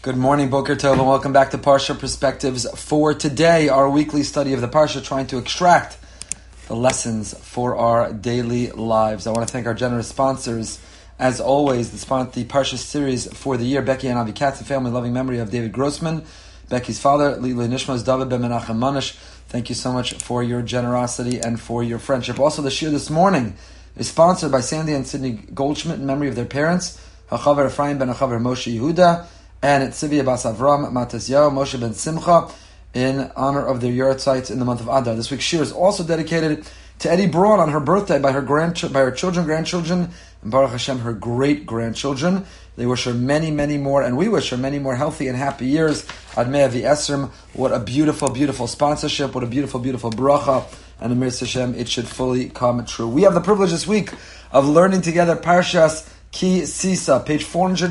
Good morning, Boker Tov, and welcome back to Parsha Perspectives for today, our weekly study of the Parsha, trying to extract the lessons for our daily lives. I want to thank our generous sponsors, as always, the Parsha series for the year, Becky and Avi Katz, a family loving memory of David Grossman, Becky's father, Lili Nishmas, David Ben Menachem Manish. Thank you so much for your generosity and for your friendship. Also, the shir this morning is sponsored by Sandy and Sidney Goldschmidt in memory of their parents, Hachaver Ephraim Ben Hachaver Moshe Yehuda, and Tzivia Bas Avram Matasyahu Moshe Ben Simcha in honor of their Yortzites in the month of Adar. This week's shir is also dedicated to Eddie Braun on her birthday by her children, grandchildren, and Baruch Hashem, her great-grandchildren. They wish her many, many more, and we wish her many more healthy and happy years. Admei Avi Esrim, what a beautiful, beautiful sponsorship, what a beautiful, beautiful bracha, and Amir Hashem, it should fully come true. We have the privilege this week of learning together Parshas Ki Sisa, page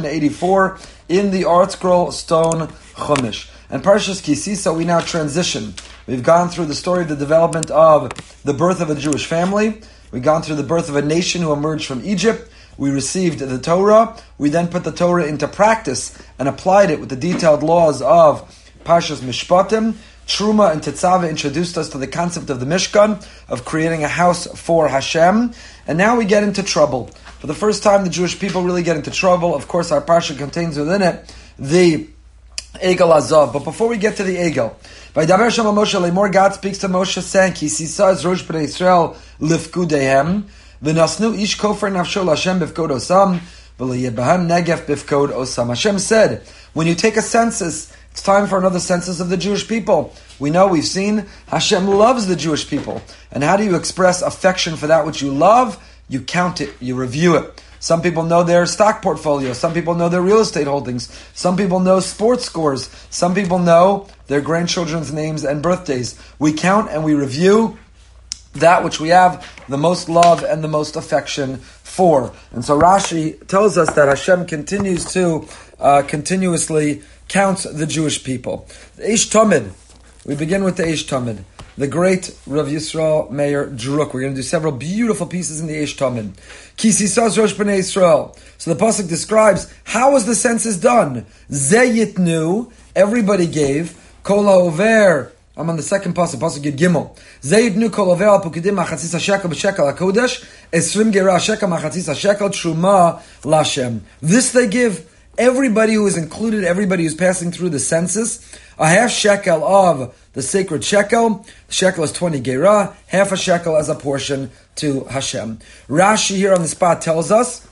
484 in the Art Scroll Stone Chumash. And Parshas Ki Sisa, we now transition. We've gone through the story of the development of the birth of a Jewish family. We've gone through the birth of a nation who emerged from Egypt. We received the Torah. We then put the Torah into practice and applied it with the detailed laws of Parshas Mishpatim. Truma and Tetzaveh introduced us to the concept of the Mishkan, of creating a house for Hashem. And now we get into trouble. For the first time, the Jewish people really get into trouble. Of course, our Parsha contains within it the Egel Azav. But before we get to the Egel, Vaydaber Shema Moshe Lemor, God speaks to Moshe saying, Ki Sisa es Rosh Bnei Yisrael lifkudehem, v'nasnu ish kofer nafsho l'Hashem bifkod osam, v'leyebahem negef bifkod osam. Hashem said, when you take a census, it's time for another census of the Jewish people. We know, we've seen, Hashem loves the Jewish people. And how do you express affection for that which you love? You count it, you review it. Some people know their stock portfolio. Some people know their real estate holdings. Some people know sports scores. Some people know their grandchildren's names and birthdays. We count and we review that which we have the most love and the most affection for. And so Rashi tells us that Hashem continues to continuously count the Jewish people. The Eish Tamid. We begin with the Eish Tamid. The great Rav Yisrael Meir Druk. We're going to do several beautiful pieces in the Eish Tamid. Ki Sisas Rosh Bnei Yisrael. So the pasuk describes how was the census done. Ze Yitnu, everybody gave. Kol Ha'over. I'm on the second pasuk Yud Gimel. Ze Yitnu Kol Ha'over al Pukidim Machatzis HaShekel B'Shekel HaKodesh Esrim Gerah Shekel Machatzis HaShekel Truma Lashem. This they give. Everybody who is included, everybody who's passing through the census, a half shekel of the sacred shekel. The shekel is 20 gerah, half a shekel as a portion to Hashem. Rashi here on the spot tells us,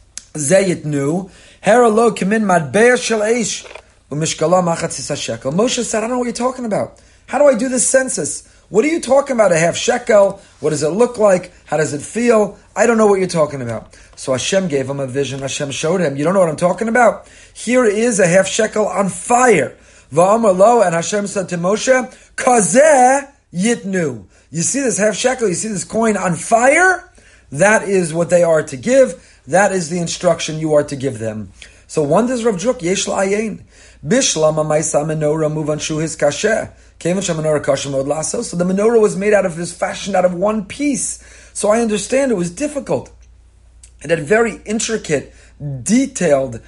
Zayitnu, Heralo Kimin Madbeah Shel Eish, Umishkala Machatzis HaShekel. Moshe said, I don't know what you're talking about. How do I do this census? What are you talking about? A half shekel? What does it look like? How does it feel? I don't know what you're talking about. So Hashem gave him a vision. Hashem showed him. You don't know what I'm talking about? Here is a half shekel on fire. Va'amar lo, and Hashem said to Moshe, Kazeh yitnu. You see this half shekel? You see this coin on fire? That is what they are to give. That is the instruction you are to give them. So wonders Rav Druk, yesh la'ayin. Bishlam ha'maisa menorah muvan shu his kasheh. So the menorah was made out of this, fashioned out of one piece. So I understand it was difficult. It had very intricate, detailed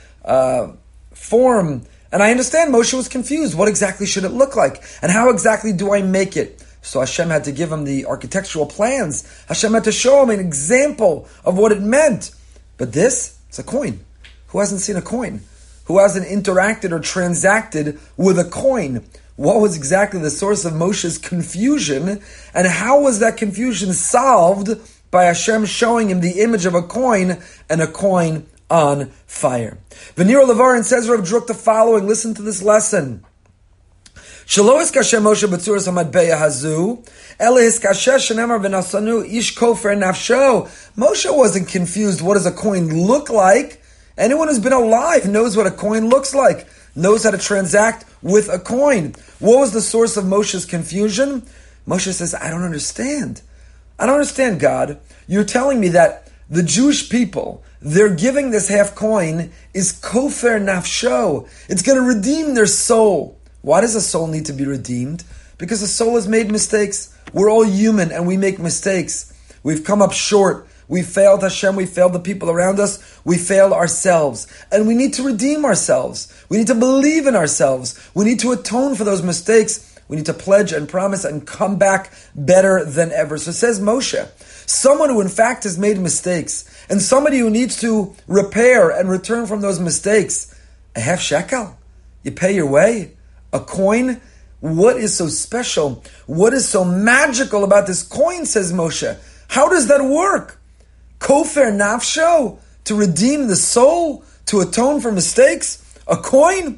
form. And I understand Moshe was confused. What exactly should it look like? And how exactly do I make it? So Hashem had to give him the architectural plans. Hashem had to show him an example of what it meant. But this, it's a coin. Who hasn't seen a coin? Who hasn't interacted or transacted with a coin? What was exactly the source of Moshe's confusion? And how was that confusion solved by Hashem showing him the image of a coin and a coin on fire? Venir Levarin says Rav Druk the following. Listen to this lesson. Shelo hiskasher Moshe b'tzuras hamadbeah hazu, ela hiskasher shenemar v'nasanu ish kofer nafsho. Moshe wasn't confused. What does a coin look like? Anyone who's been alive knows what a coin looks like, knows how to transact with a coin. What was the source of Moshe's confusion? Moshe says, I don't understand. I don't understand, God. You're telling me that the Jewish people, they're giving this half coin is kofer nafsho. It's going to redeem their soul. Why does a soul need to be redeemed? Because a soul has made mistakes. We're all human and we make mistakes. We've come up short. We failed Hashem, we failed the people around us, we failed ourselves. And we need to redeem ourselves. We need to believe in ourselves. We need to atone for those mistakes. We need to pledge and promise and come back better than ever. So says Moshe, someone who in fact has made mistakes, and somebody who needs to repair and return from those mistakes, a half shekel, you pay your way, a coin. What is so special? What is so magical about this coin, says Moshe? How does that work? Kofer nafsho, to redeem the soul, to atone for mistakes? A coin?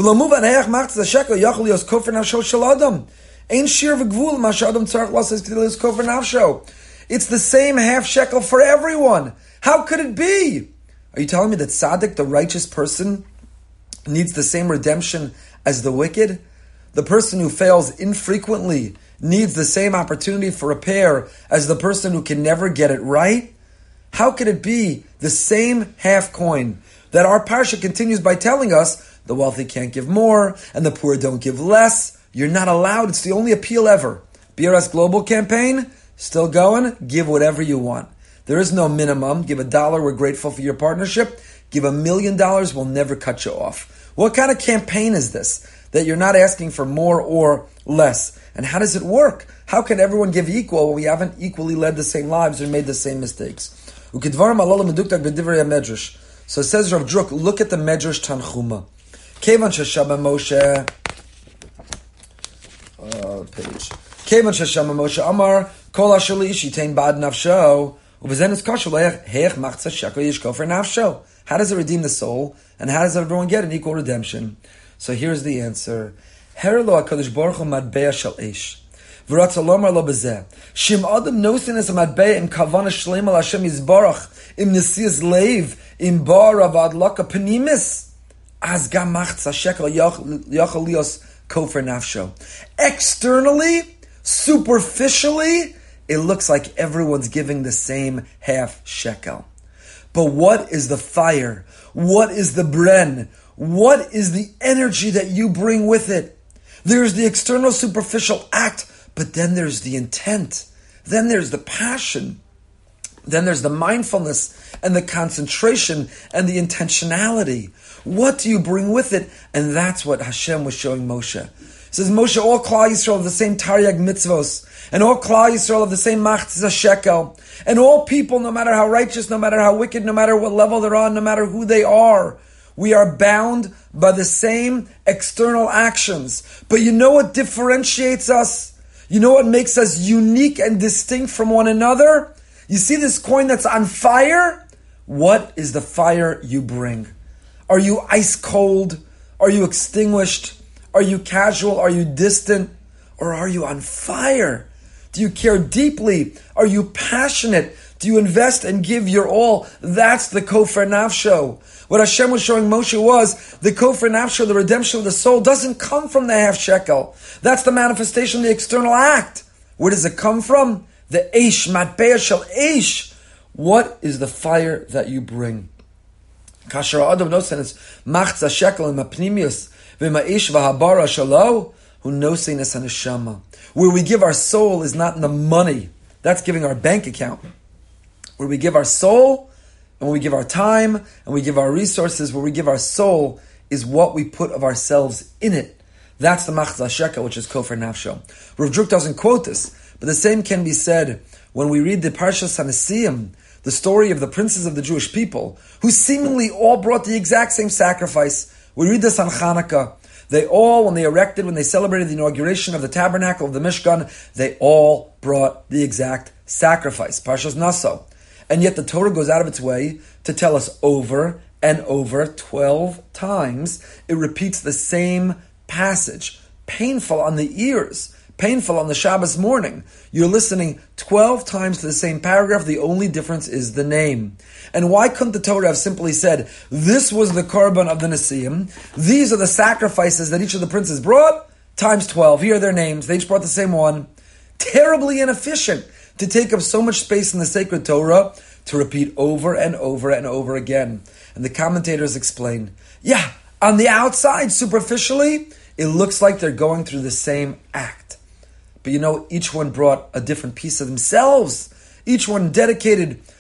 It's the same half shekel for everyone. How could it be? Are you telling me that tzaddik, the righteous person, needs the same redemption as the wicked? The person who fails infrequently needs the same opportunity for repair as the person who can never get it right? How could it be the same half coin that our parsha continues by telling us the wealthy can't give more and the poor don't give less? You're not allowed. It's the only appeal ever. BRS Global Campaign, still going. Give whatever you want. There is no minimum. Give $1. We're grateful for your partnership. Give $1 million. We'll never cut you off. What kind of campaign is this? That you're not asking for more or less. And how does it work? How can everyone give equal when we haven't equally led the same lives or made the same mistakes? So it says Rav Druk, look at the Medrash Tanchuma. Kevan Sheshama Moshe, Kevan Sheshama Moshe Amar, Kol Ashali Shitein Bad Nafsho, Ubezen is Kashul Hech Machza Shekel Yishko for Nafsho. How does it redeem the soul? And how does everyone get an equal redemption? So here's the answer. Herelo HaKadosh Baruch Hu Madbeya Shel Eish. V'ratza lomar lo bezeh. Shim Adam nosin es Madbeya im Kavana Shleim al Hashem Yizbarach im Nesias Leiv im Bar Avad Laka Penimis Az Gam Machza Shekel Yachal Lios Kofer Nafsho. Externally, superficially, it looks like everyone's giving the same half shekel. But what is the fire? What is the bren? What is the energy that you bring with it? There's the external superficial act, but then there's the intent. Then there's the passion. Then there's the mindfulness and the concentration and the intentionality. What do you bring with it? And that's what Hashem was showing Moshe. It says, Moshe, all Klal Yisrael have the same Taryag mitzvos, and all Klal Yisrael have the same Machzah shekel, and all people, no matter how righteous, no matter how wicked, no matter what level they're on, no matter who they are, we are bound by the same external actions. But you know what differentiates us? You know what makes us unique and distinct from one another? You see this coin that's on fire? What is the fire you bring? Are you ice cold? Are you extinguished? Are you casual? Are you distant? Or are you on fire? Do you care deeply? Are you passionate? Do you invest and give your all? That's the Kofer Nafsho. What Hashem was showing Moshe was the Kofer Nafsho, the redemption of the soul, doesn't come from the half shekel. That's the manifestation of the external act. Where does it come from? The Eish, Matbeya Shel Eish. What is the fire that you bring? Kasher Adam Nosenes, Machza Shekel and Mapnimius, V'ma'Eish V'habara Shalo, Hu Nosenes HaNeshama. Where we give our soul is not in the money. That's giving our bank account. Where we give our soul, and when we give our time, and we give our resources, where we give our soul, is what we put of ourselves in it. That's the Machzah Shekel, which is Kofer Nafsho. Rav Druk doesn't quote this, but the same can be said when we read the Parshas HaNesiim, the story of the princes of the Jewish people, who seemingly all brought the exact same sacrifice. We read this on Chanukah. They all, when they celebrated the inauguration of the tabernacle of the Mishkan, they all brought the exact sacrifice. Parshas Naso. And yet the Torah goes out of its way to tell us over and over 12 times. It repeats the same passage. Painful on the ears. Painful on the Shabbos morning. You're listening 12 times to the same paragraph. The only difference is the name. And why couldn't the Torah have simply said, this was the korban of the Nesiim. These are the sacrifices that each of the princes brought, times 12. Here are their names. They each brought the same one. Terribly inefficient to take up so much space in the sacred Torah to repeat over and over and over again. And the commentators explain, yeah, on the outside, superficially, it looks like they're going through the same act. But you know, each one brought a different piece of themselves. Each one dedicated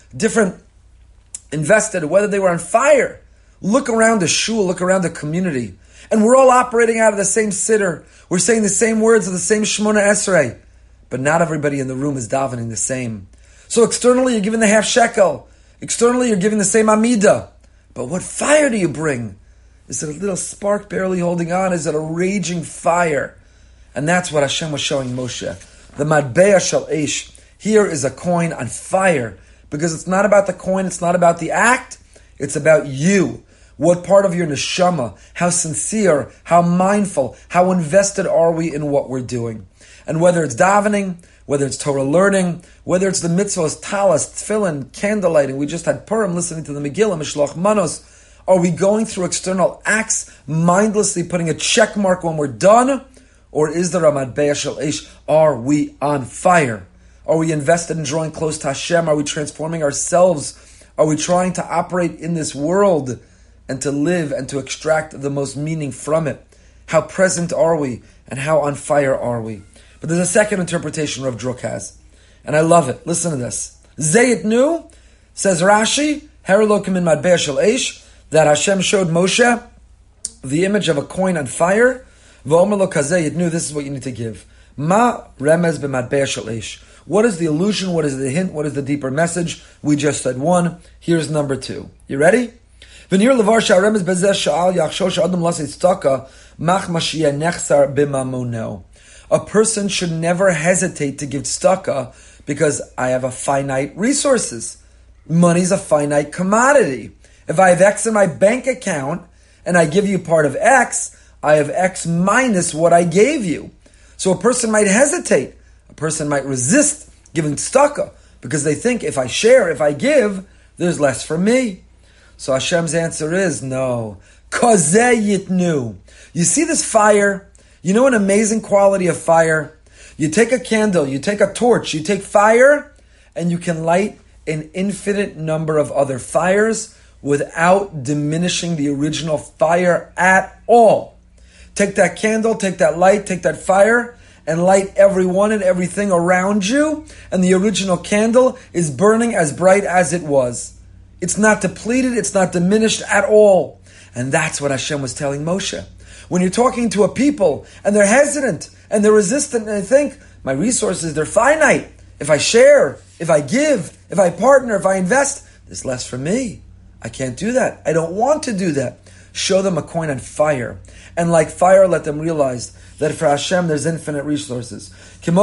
different invested, whether they were on fire. Look around the shul, look around the community. And we're all operating out of the same siddur. We're saying the same words of the same Shemona Esrei. But not everybody in the room is davening the same. So externally you're giving the half shekel. Externally you're giving the same Amida. But what fire do you bring? Is it a little spark barely holding on? Is it a raging fire? And that's what Hashem was showing Moshe. The Matbeah Shel Eish. Here is a coin on fire. Because it's not about the coin, it's not about the act. It's about you. What part of your neshama, how sincere, how mindful, how invested are we in what we're doing? And whether it's davening, whether it's Torah learning, whether it's the mitzvahs, talis, tefillin, candlelighting, we just had Purim listening to the Megillah, Mishloach Manos. Are we going through external acts, mindlessly putting a check mark when we're done? Or is there a Matbeah Shel Eish? Are we on fire? Are we invested in drawing close to Hashem? Are we transforming ourselves? Are we trying to operate in this world and to live and to extract the most meaning from it? How present are we and how on fire are we? But there's a second interpretation Rav Druk has, and I love it. Listen to this. Zayit knew, says Rashi, Herilokim in Matbeah Shel Eish, that Hashem showed Moshe the image of a coin on fire. V'omer lo kazeh, it knew this is what you need to give. Ma remez b'matbeah shel eish. What is the allusion? What is the hint? What is the deeper message? We just said one. Here's number two. You ready? V'nir levar sha'remez bezeh sha'al yachshosh adam lasei tzedakah mach mashiyeh nechsar b'mamono. A person should never hesitate to give tzedakah because I have a finite resources. Money's a finite commodity. If I have X in my bank account and I give you part of X, I have X minus what I gave you. So a person might hesitate. A person might resist giving tzedakah because they think if I share, if I give, there's less for me. So Hashem's answer is no. Kozeh yitnu. You see this fire? You know an amazing quality of fire? You take a candle, you take a torch, you take fire, and you can light an infinite number of other fires without diminishing the original fire at all. Take that candle, take that light, take that fire, and light everyone and everything around you, and the original candle is burning as bright as it was. It's not depleted, it's not diminished at all. And that's what Hashem was telling Moshe. When you're talking to a people, and they're hesitant, and they're resistant, and they think, my resources, they're finite. If I share, if I give, if I partner, if I invest, there's less for me. I can't do that. I don't want to do that. Show them a coin on fire. And like fire, let them realize that for Hashem, there's infinite resources.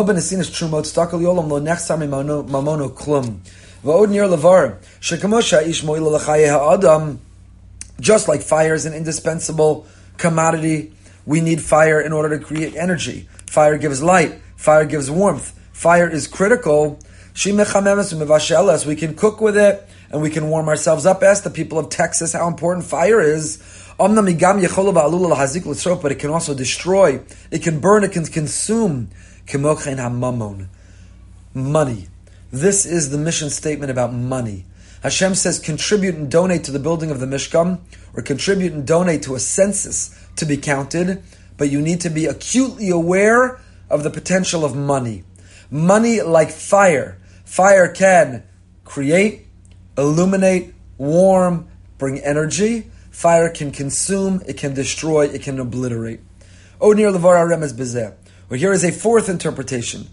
Just like fire is an indispensable commodity, we need fire in order to create energy. Fire gives light. Fire gives warmth. Fire is critical. We can cook with it, and we can warm ourselves up. Ask the people of Texas how important fire is. But it can also destroy. It can burn. It can consume. Money. This is the mission statement about money. Hashem says, contribute and donate to the building of the Mishkan, or contribute and donate to a census to be counted, but you need to be acutely aware of the potential of money. Money, like fire. Fire can create, illuminate, warm, bring energy. Fire can consume, it can destroy, it can obliterate. Or here is a fourth interpretation.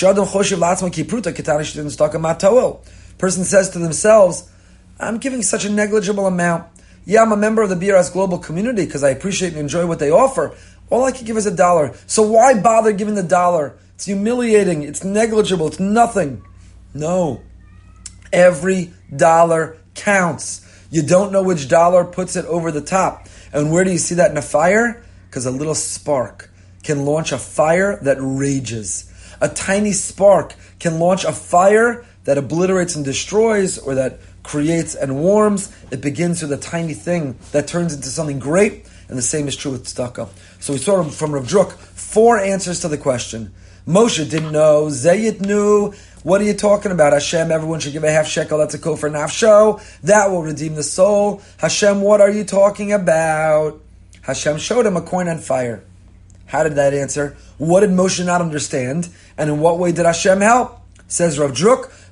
Person says to themselves, I'm giving such a negligible amount. Yeah, I'm a member of the BRS Global Community because I appreciate and enjoy what they offer. All I can give is $1. So why bother giving the $1? It's humiliating. It's negligible. It's nothing. No. Every dollar counts. You don't know which dollar puts it over the top. And where do you see that in a fire? Because a little spark can launch a fire that rages. A tiny spark can launch a fire that obliterates and destroys, or that creates and warms. It begins with a tiny thing that turns into something great, and the same is true with tzedakah. So we saw from Rav Druk 4 answers to the question. Moshe didn't know. Zayit knew. What are you talking about? Hashem, everyone should give a half shekel. That's a kofar nafsho. That will redeem the soul. Hashem, what are you talking about? Hashem showed him a coin on fire. How did that answer? What did Moshe not understand? And in what way did Hashem help? Says Rav Druk,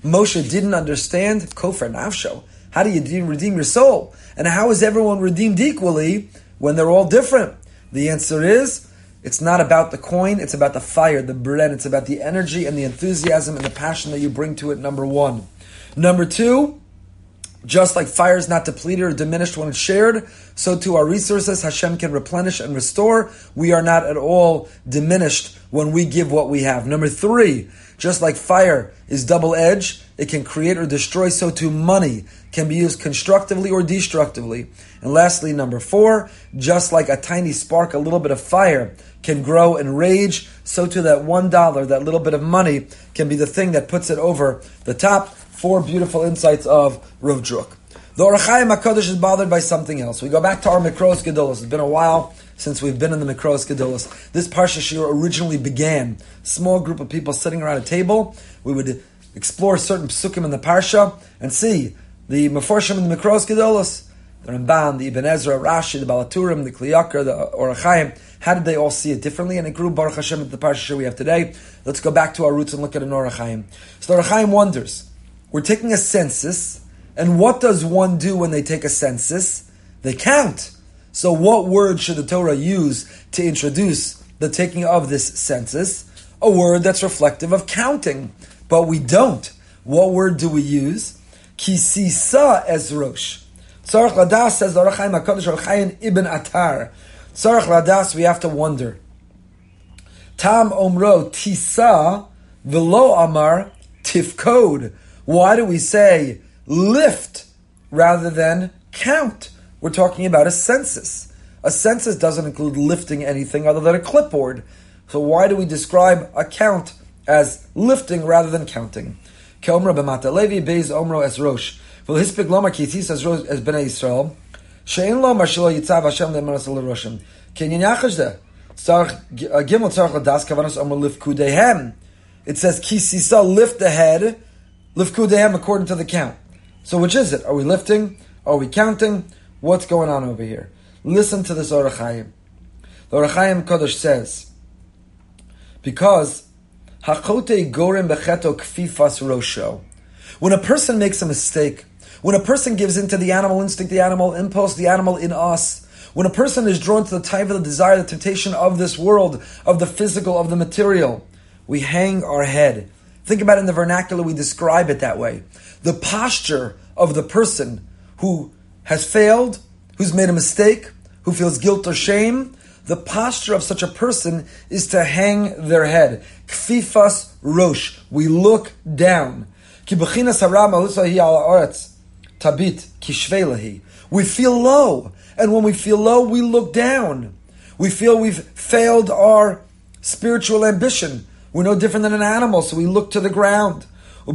Moshe didn't understand Kofer Nafsho. How do you redeem your soul? And how is everyone redeemed equally when they're all different? The answer is, it's not about the coin, it's about the fire, the bren, it's about the energy and the enthusiasm and the passion that you bring to it, number one. Number two, just like fire is not depleted or diminished when it's shared, so too our resources Hashem can replenish and restore. We are not at all diminished when we give what we have. Number three, just like fire is double-edged, it can create or destroy, so too money can be used constructively or destructively. And lastly, number four, just like a tiny spark, a little bit of fire can grow and rage, so too that $1, that little bit of money, can be the thing that puts it over the top. Four beautiful insights of Rav Druk. The Or HaChaim HaKadosh is bothered by something else. We go back to our Mikros Gedolos. It's been a while since we've been in the Mikros Gedolos. This Parsha Shir originally began, small group of people sitting around a table. We would explore certain psukim in the Parsha and see the Meforshim in the Mikros Gedolos, the Ramban, the Ibn Ezra, Rashi, the Balaturim, the Kli Yakar, the Or HaChaim. How did they all see it differently? And it grew Baruch Hashem at the Parsha Shir we have today. Let's go back to our roots and look at an Or HaChaim. So the Or HaChaim wonders, we're taking a census, and what does one do when they take a census? They count. So what word should the Torah use to introduce the taking of this census? A word that's reflective of counting. But we don't. What word do we use? Kisisa ezrosh. Tzarech Ladas says the Or HaChaim HaKadosh Or HaChaim Ibn Atar. Tzarech Ladas, we have to wonder. Tam omro tisa v'lo amar tifkod. Why do we say lift rather than count? We're talking about a census. A census doesn't include lifting anything other than a clipboard. So why do we describe a count as lifting rather than counting? Ke'omra b'mata levi beis omro es rosh. V'lhispik lomar kitis as rosh as b'nei Yisrael. She'en lomar shelo yitzav Hashem le'emanas l'roshim. Kenyan yachashda. Gimel tzarech ladas kavanos omro lift kudehem. It says kisisa, lift the head. Lifkudehem according to the count. So which is it? Are we lifting? Are we counting? What's going on over here? Listen to this Or HaChaim. The Or HaChaim Kodesh says, because Hachote gorem becheto kfifas rosho. When a person makes a mistake, when a person gives into the animal instinct, the animal impulse, the animal in us, when a person is drawn to the type of the desire, the temptation of this world, of the physical, of the material, we hang our head. Think about it in the vernacular, we describe it that way. The posture of the person who has failed, who's made a mistake, who feels guilt or shame, the posture of such a person is to hang their head. Kfifas rosh. We look down. Tabit we feel low. And when we feel low, we look down. We feel we've failed our spiritual ambition. We're no different than an animal, so we look to the ground. So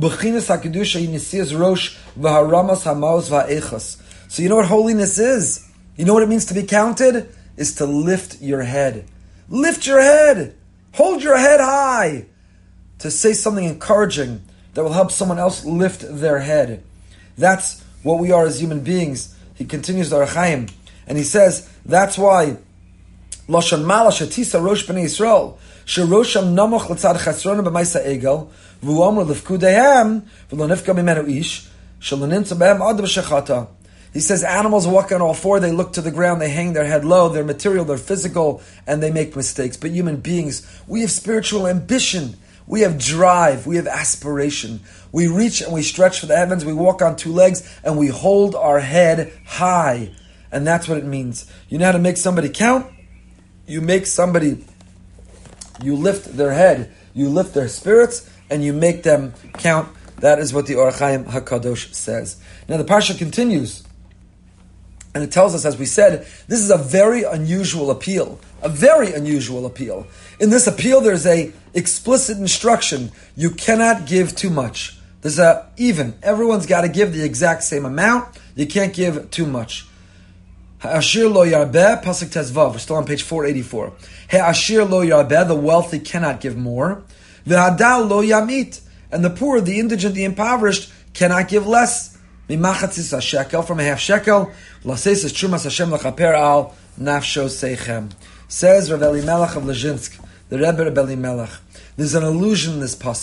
you know what holiness is? You know what it means to be counted? Is to lift your head. Lift your head. Hold your head high. To say something encouraging that will help someone else lift their head. That's what we are as human beings. He continues the Or HaChaim, and he says, that's why Lashon Mala Shetisa Rosh B'nei Yisrael Sherosham Namoch L'tzad Chesrona B'Maisa Egel V'uamru L'fkudehem V'lo Nifka Mimenu Ish Shelo Nimtza B'hem Ad B'Shechata. He says animals walk on all four, they look to the ground, they hang their head low, they're material, they're physical, and they make mistakes. But human beings, we have spiritual ambition, we have drive, we have aspiration. We reach and we stretch for the heavens, we walk on two legs, and we hold our head high. And that's what it means. You know how to make somebody count? You make somebody, you lift their head, you lift their spirits, and you make them count. That is what the Or HaChaim HaKadosh says. Now the Parsha continues. And it tells us, as we said, this is a very unusual appeal. A very unusual appeal. In this appeal, there's a explicit instruction. You cannot give too much. There's a even. Everyone's got to give the exact same amount. You can't give too much. Ha'ashir lo yarbeh, pasuk tezvav. We're still on page 484. Ha'ashir lo yarbeh, the wealthy cannot give more. V'hadal lo yamit. And the poor, the indigent, the impoverished cannot give less. Mimachatzis shekel, from a half shekel. Laseis es trumas Hashem lachaper al nafsho seichem. Says Rav Elimelech of Lezhinsk, the Rebbe Rav Elimelech. There's an allusion in this pasuk.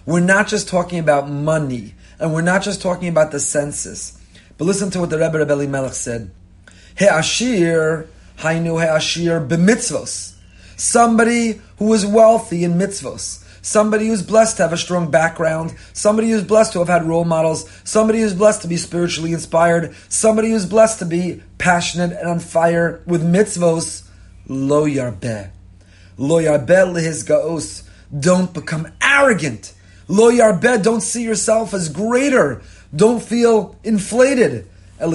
We're not just talking about money, and we're not just talking about the census. But listen to what the Rebbe Elimelech said. He'ashir, hainu he'ashir b'mitzvos. Somebody who is wealthy in mitzvos. Somebody who's blessed to have a strong background. Somebody who's blessed to have had role models. Somebody who's blessed to be spiritually inspired. Somebody who's blessed to be passionate and on fire with mitzvos. Lo yarbeh. Lo yarbeh lehis gaos. Don't become arrogant. Lo yarbeh, don't see yourself as greater. Don't feel inflated. Know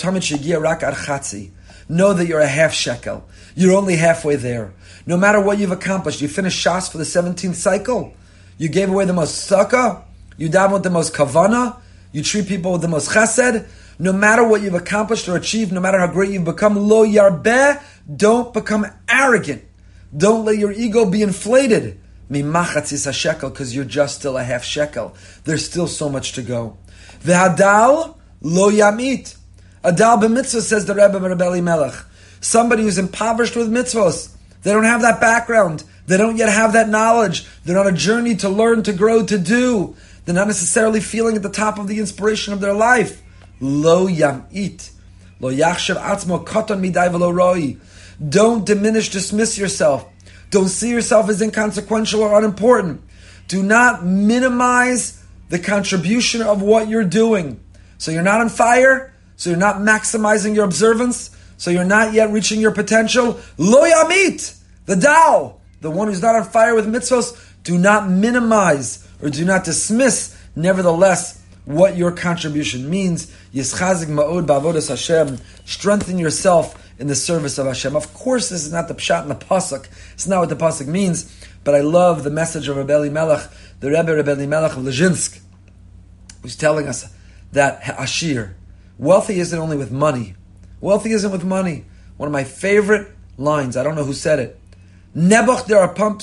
that you're a half shekel. You're only halfway there. No matter what you've accomplished, you finished Shas for the 17th cycle. You gave away the most sukkah. You daven with the most kavana. You treat people with the most chesed. No matter what you've accomplished or achieved, no matter how great you've become, lo yarbeh, don't become arrogant. Don't let your ego be inflated. Mimachatzis shekel, because you're just still a half shekel. There's still so much to go. V'hadal lo yamit. Adal b'mitzvah, says the Rebbe Elimelech. Somebody who's impoverished with mitzvos. They don't have that background. They don't yet have that knowledge. They're on a journey to learn, to grow, to do. They're not necessarily feeling at the top of the inspiration of their life. Lo yamit. Lo yachshav atzmo katan midai v'lo roi. Don't dismiss yourself. Don't see yourself as inconsequential or unimportant. Do not minimize the contribution of what you're doing. So you're not on fire, so you're not maximizing your observance, so you're not yet reaching your potential. Lo yamit, the Dao, the one who's not on fire with mitzvos, do not minimize or do not dismiss, nevertheless, what your contribution means. Yischazik ma'od ba'avodas Hashem, strengthen yourself in the service of Hashem. Of course, this is not the pshat and the pasuk. It's not what the pasuk means, but I love the message of Rebbe Elimelech, the Rebbe Elimelech of Lezhinsk, who's telling us that Ashir, wealthy isn't only with money. Wealthy isn't with money. One of my favorite lines, I don't know who said it. Nebuch, there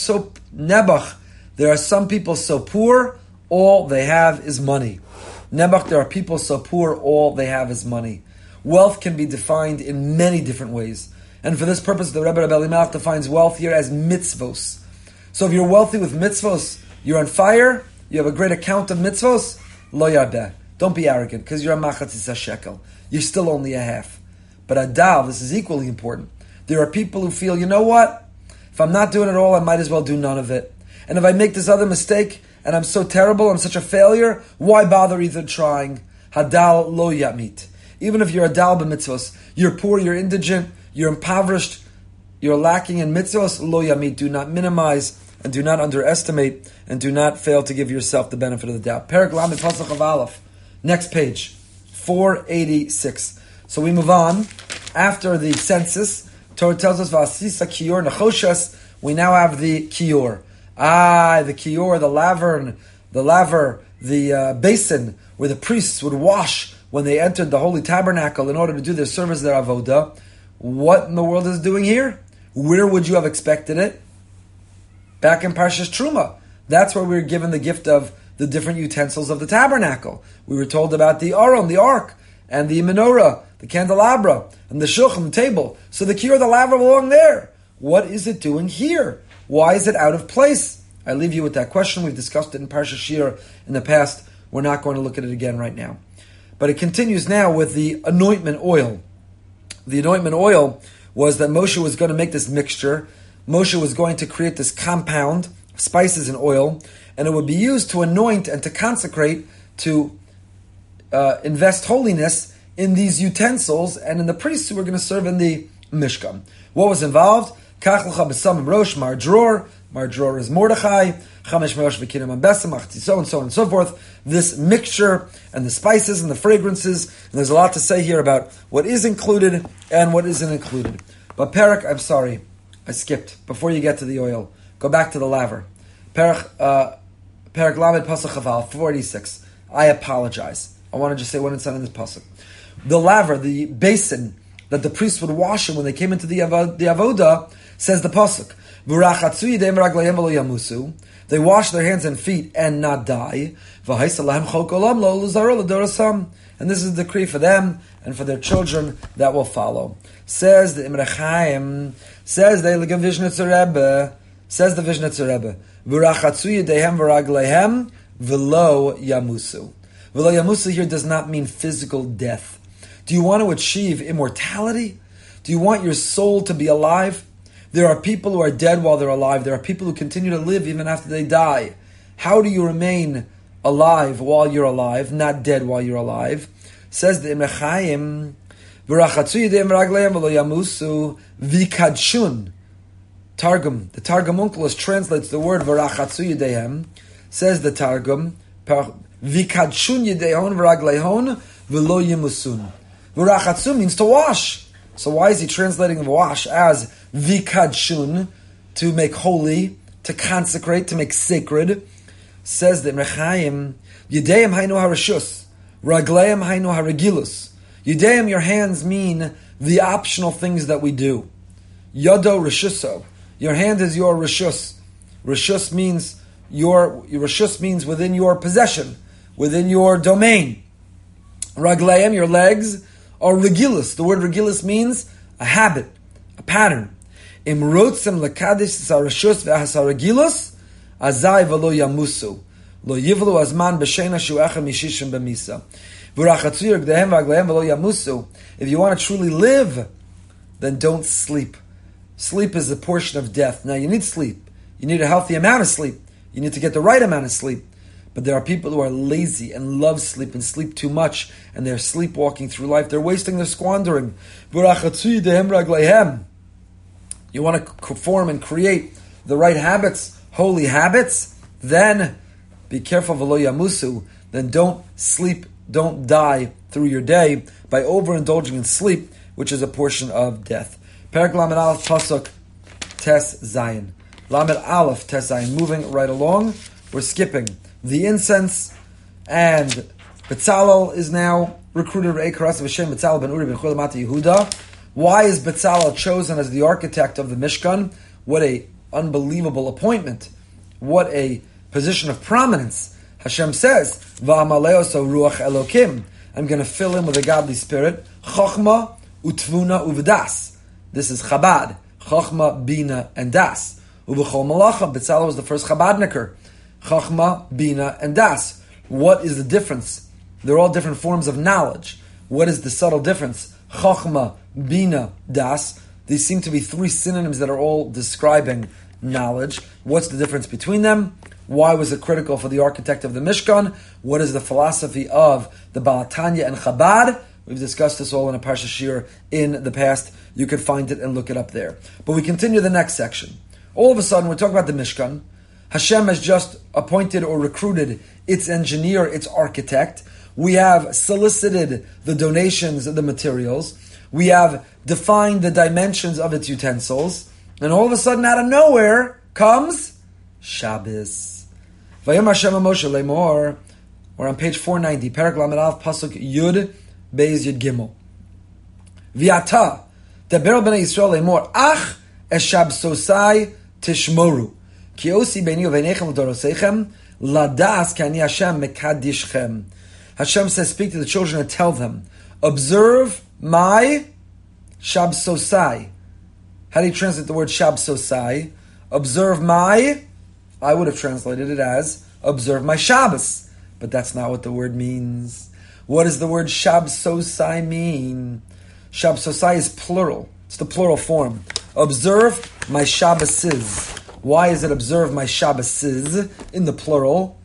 are some people so poor, all they have is money. Nebuch, there are people so poor, all they have is money. Wealth can be defined in many different ways. And for this purpose, the Rebbe Elimelech defines wealth here as mitzvos. So if you're wealthy with mitzvos, you're on fire, you have a great account of mitzvos, lo yarbeh. Don't be arrogant, because you're a machatzis shekel. You're still only a half. But adal, this is equally important. There are people who feel, you know what? If I'm not doing it all, I might as well do none of it. And if I make this other mistake, and I'm so terrible, I'm such a failure, why bother even trying? Hadal lo yamit. Even if you're adal b'mitzvos, you're poor, you're indigent, you're impoverished, you're lacking in mitzvos, lo yamit. Do not minimize, and do not underestimate, and do not fail to give yourself the benefit of the doubt. Perek Lamed Pasuk of Aleph. Next page, 486. So we move on. After the census, Torah tells us, V'asisa kiyor nechoshas, we now have the kiyor. The kiyor, the laver, the basin where the priests would wash when they entered the holy tabernacle in order to do their service, their avodah. What in the world is it doing here? Where would you have expected it? Back in Parshas Truma. That's where we were given the gift of the different utensils of the tabernacle. We were told about the aron, the ark, and the menorah, the candelabra, and the shulchan, the table. So the kiyor, the laver belong there. What is it doing here? Why is it out of place? I leave you with that question. We've discussed it in Parsha Shir in the past. We're not going to look at it again right now. But it continues now with the anointment oil. The anointment oil was that Moshe was going to make this mixture. Moshe was going to create this compound, spices and oil, and it would be used to anoint and to consecrate, to invest holiness in these utensils and in the priests who were going to serve in the Mishkan. What was involved? Kach l'cha b'samim rosh mar dror. Mar dror is Mordechai. Chamesh merosh v'kinim ambesim achtiso, and so on and so forth. This mixture and the spices and the fragrances. And there's a lot to say here about what is included and what isn't included. But Perek, I'm sorry, I skipped. Before you get to the oil, go back to the laver. Perek Lamed Pasuk Chaval 486. I apologize. I want to just say what it's in this pasuk. The laver, the basin that the priests would wash in when they came into the avodah, says the pasuk. They wash their hands and feet and not die. And this is the decree for them and for their children that will follow. Says the Imre Chaim, says the Vizhnitzer Rebbe, says the Vizhnitzer Rebbe, v'lo yamusu. V'lo yamusu here does not mean physical death. Do you want to achieve immortality? Do you want your soul to be alive? There are people who are dead while they're alive. There are people who continue to live even after they die. How do you remain alive while you're alive, not dead while you're alive? Says the Imre Chaim, v'rachatzu yideihem v'ragleim v'lo yamusu v'kadshun. Targum. The Targum Onkelos translates the word v'rachatzu yideihem. Says the Targum, v'kadshun yideihem v'ragleihon v'lo yamusun. V'rachatzu means to wash. So why is he translating wash as vikadshun, to make holy, to consecrate, to make sacred? Says the Imre Chaim, Yidayim hainu harashus, raglayim hainu haragilus. Yidayim, your hands mean the optional things that we do. Yado rashuso, your hand is your rashus. Rashus means within your possession, within your domain. Raglayim, your legs, or regilus. The word regilus means a habit, a pattern. Imrotzem lekadish sarashus ve'hasaragilus azai v'lo yamusu lo yivlu azman b'sheina shu'echa mishishim b'misa v'rachatzu yirgdehem v'aglehem v'lo yamusu. If you want to truly live, then don't sleep. Sleep is a portion of death. Now you need sleep. You need a healthy amount of sleep. You need to get the right amount of sleep. But there are people who are lazy and love sleep and sleep too much, and they're sleepwalking through life. They're wasting, they're squandering. You want to form and create the right habits, holy habits, then be careful, v'lo yamusu. Then don't sleep, don't die through your day by overindulging in sleep, which is a portion of death. Perek Lamed Aleph Pasuk Tes Zayin. Lamed Aleph Tes Zayin. Moving right along, we're skipping the incense, and Betzalel is now recruited. Betzalel ben Uri ben Chulamata Yehuda. Why is Betzalel chosen as the architect of the Mishkan? What a unbelievable appointment! What a position of prominence! Hashem says, "Va'amaleoso ruach Elokim." I'm going to fill him with a godly spirit. Chochma utvuna uvdas. This is Chabad. Chochma, Bina, and Das. Uvechol Malacha. Betzalel was the first Chabadniker. Chachma, Bina, and Das. What is the difference? They're all different forms of knowledge. What is the subtle difference? Chachma, Bina, Das. These seem to be three synonyms that are all describing knowledge. What's the difference between them? Why was it critical for the architect of the Mishkan? What is the philosophy of the Baal Tanya and Chabad? We've discussed this all in a Parsha Shir in the past. You can find it and look it up there. But we continue the next section. All of a sudden, we're talking about the Mishkan. Hashem has just appointed or recruited its engineer, its architect. We have solicited the donations of the materials. We have defined the dimensions of its utensils. And all of a sudden, out of nowhere, comes Shabbos. Vayom Hashem Moshe Lemor. We're on page 490. Perek Lamed Aleph Pasuk Yud Beis Yud Gimel. V'ata Deber Bnei Yisrael Lemor Ach Eshabsosai Tishmoru. Kiosi beini uveinechem l'dorosechem ladas ki ani Hashem mekadishchem. Hashem says, speak to the children and tell them, observe my Shabsosai. How do you translate the word Shabsosai? Observe my, I would have translated it as, observe my Shabbos. But that's not what the word means. What does the word Shabsosai mean? Shabsosai is plural. It's the plural form. Observe my Shabboses. Why is it observe my Shabboses in the plural?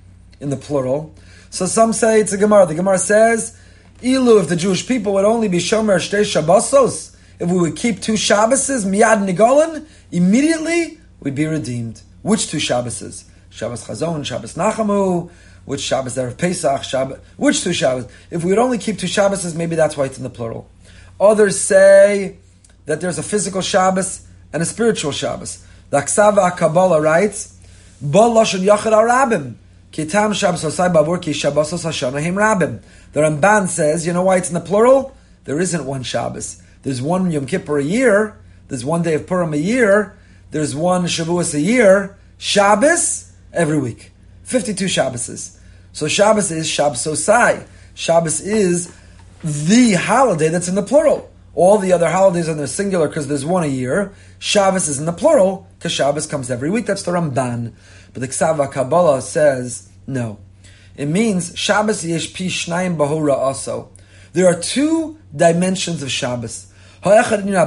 So some say it's a Gemara. The Gemara says, Ilu, if the Jewish people would only be Shomer Shtei Shabbosos, if we would keep two Shabboses, Miyad Nigolan, immediately we'd be redeemed. Which two Shabboses? Shabbos Chazon, Shabbos Nachamu, which Shabbos Erev Pesach, Shabbos, which two Shabbos? If we would only keep two Shabboses, maybe that's why it's in the plural. Others say that there's a physical Shabbos and a spiritual Shabbos. The Aksava HaKabbalah writes, Bo Lashon Yachid HaRabim, Ki Tam Shabbos Osai Bavur Ki Shabbosos Hashana Him Rabim. The Ramban says, you know why it's in the plural? There isn't one Shabbos. There's one Yom Kippur a year, there's one day of Purim a year, there's one Shavuos a year, Shabbos every week. 52 Shabboses. So Shabbos is Shabsosai. Shabbos is the holiday that's in the plural. All the other holidays are in the singular because there's one a year. Shabbos is in the plural because Shabbos comes every week. That's the Ramban. But the Ksava Kabbalah says, no. It means Shabbos yesh pi shnayim bahura also. There are two dimensions of Shabbos. There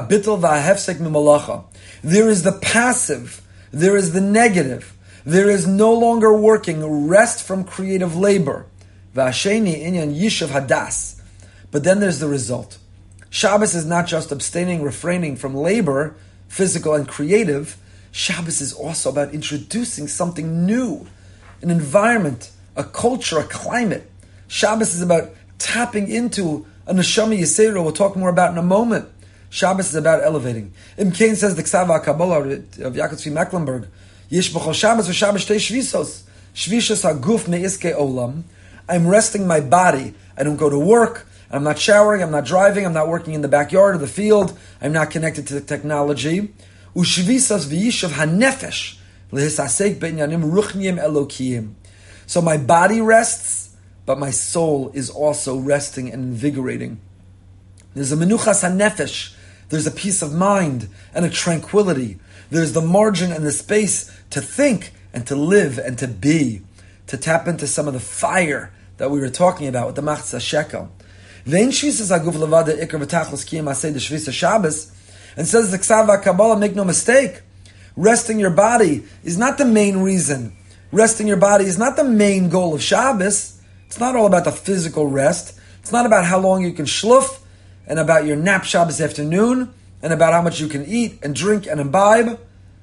is the passive. There is the negative. There is no longer working, rest from creative labor. But then there's the result. Shabbos is not just abstaining, refraining from labor, physical and creative. Shabbos is also about introducing something new, an environment, a culture, a climate. Shabbos is about tapping into a neshama yisera we'll talk more about in a moment. Shabbos is about elevating. Ibn Cain says the Ksav HaKabbalah of Yaakov Tzvi Mecklenburg, Yesh b'chol Shabbos v'Shabbos shtei shvisos. Shvishas haguf me'iskei olam. I'm resting my body. I don't go to work. I'm not showering. I'm not driving. I'm not working in the backyard or the field. I'm not connected to the technology. Ushvisas v'yishav hanefesh lehisasek b'inyanim ruchniim elokiyim. So my body rests, but my soul is also resting and invigorating. There's a menuchas hanefesh. There's a peace of mind and a tranquility. There's the margin and the space to think and to live and to be, to tap into some of the fire that we were talking about with the Machzah Shekel. Vein shvisas haguf levada ikar v'tachlis kiyam aseh de shvisa Shabbos, and says the Ksav HaKabbalah, make no mistake, resting your body is not the main reason. Resting your body is not the main goal of Shabbos. It's not all about the physical rest. It's not about how long you can shluff, and about your nap Shabbos afternoon, and about how much you can eat and drink and imbibe.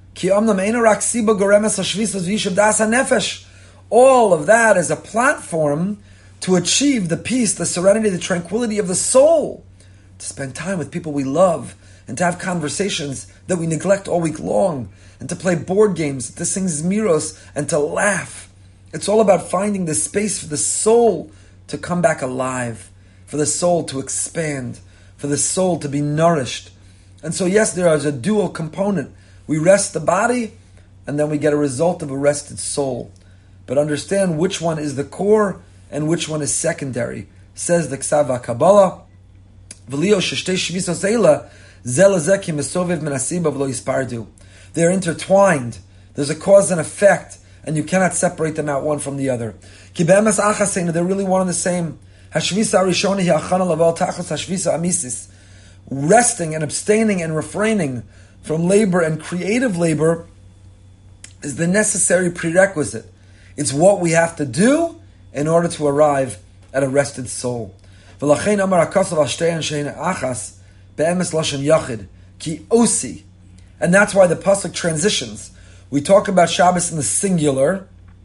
All of that is a platform to achieve the peace, the serenity, the tranquility of the soul, to spend time with people we love, and to have conversations that we neglect all week long, and to play board games, to sing zmiros, and to laugh. It's all about finding the space for the soul to come back alive, for the soul to expand, for the soul to be nourished. And so yes, there is a dual component. We rest the body, and then we get a result of a rested soul. But understand which one is the core and which one is secondary. Says the Ksav HaKabbalah, they're intertwined. There's a cause and effect, and you cannot separate them out one from the other. They're really one and the same. Resting and abstaining and refraining from labor and creative labor is the necessary prerequisite. It's what we have to do in order to arrive at a rested soul. And that's why the pasuk transitions. We talk about Shabbos in the singular.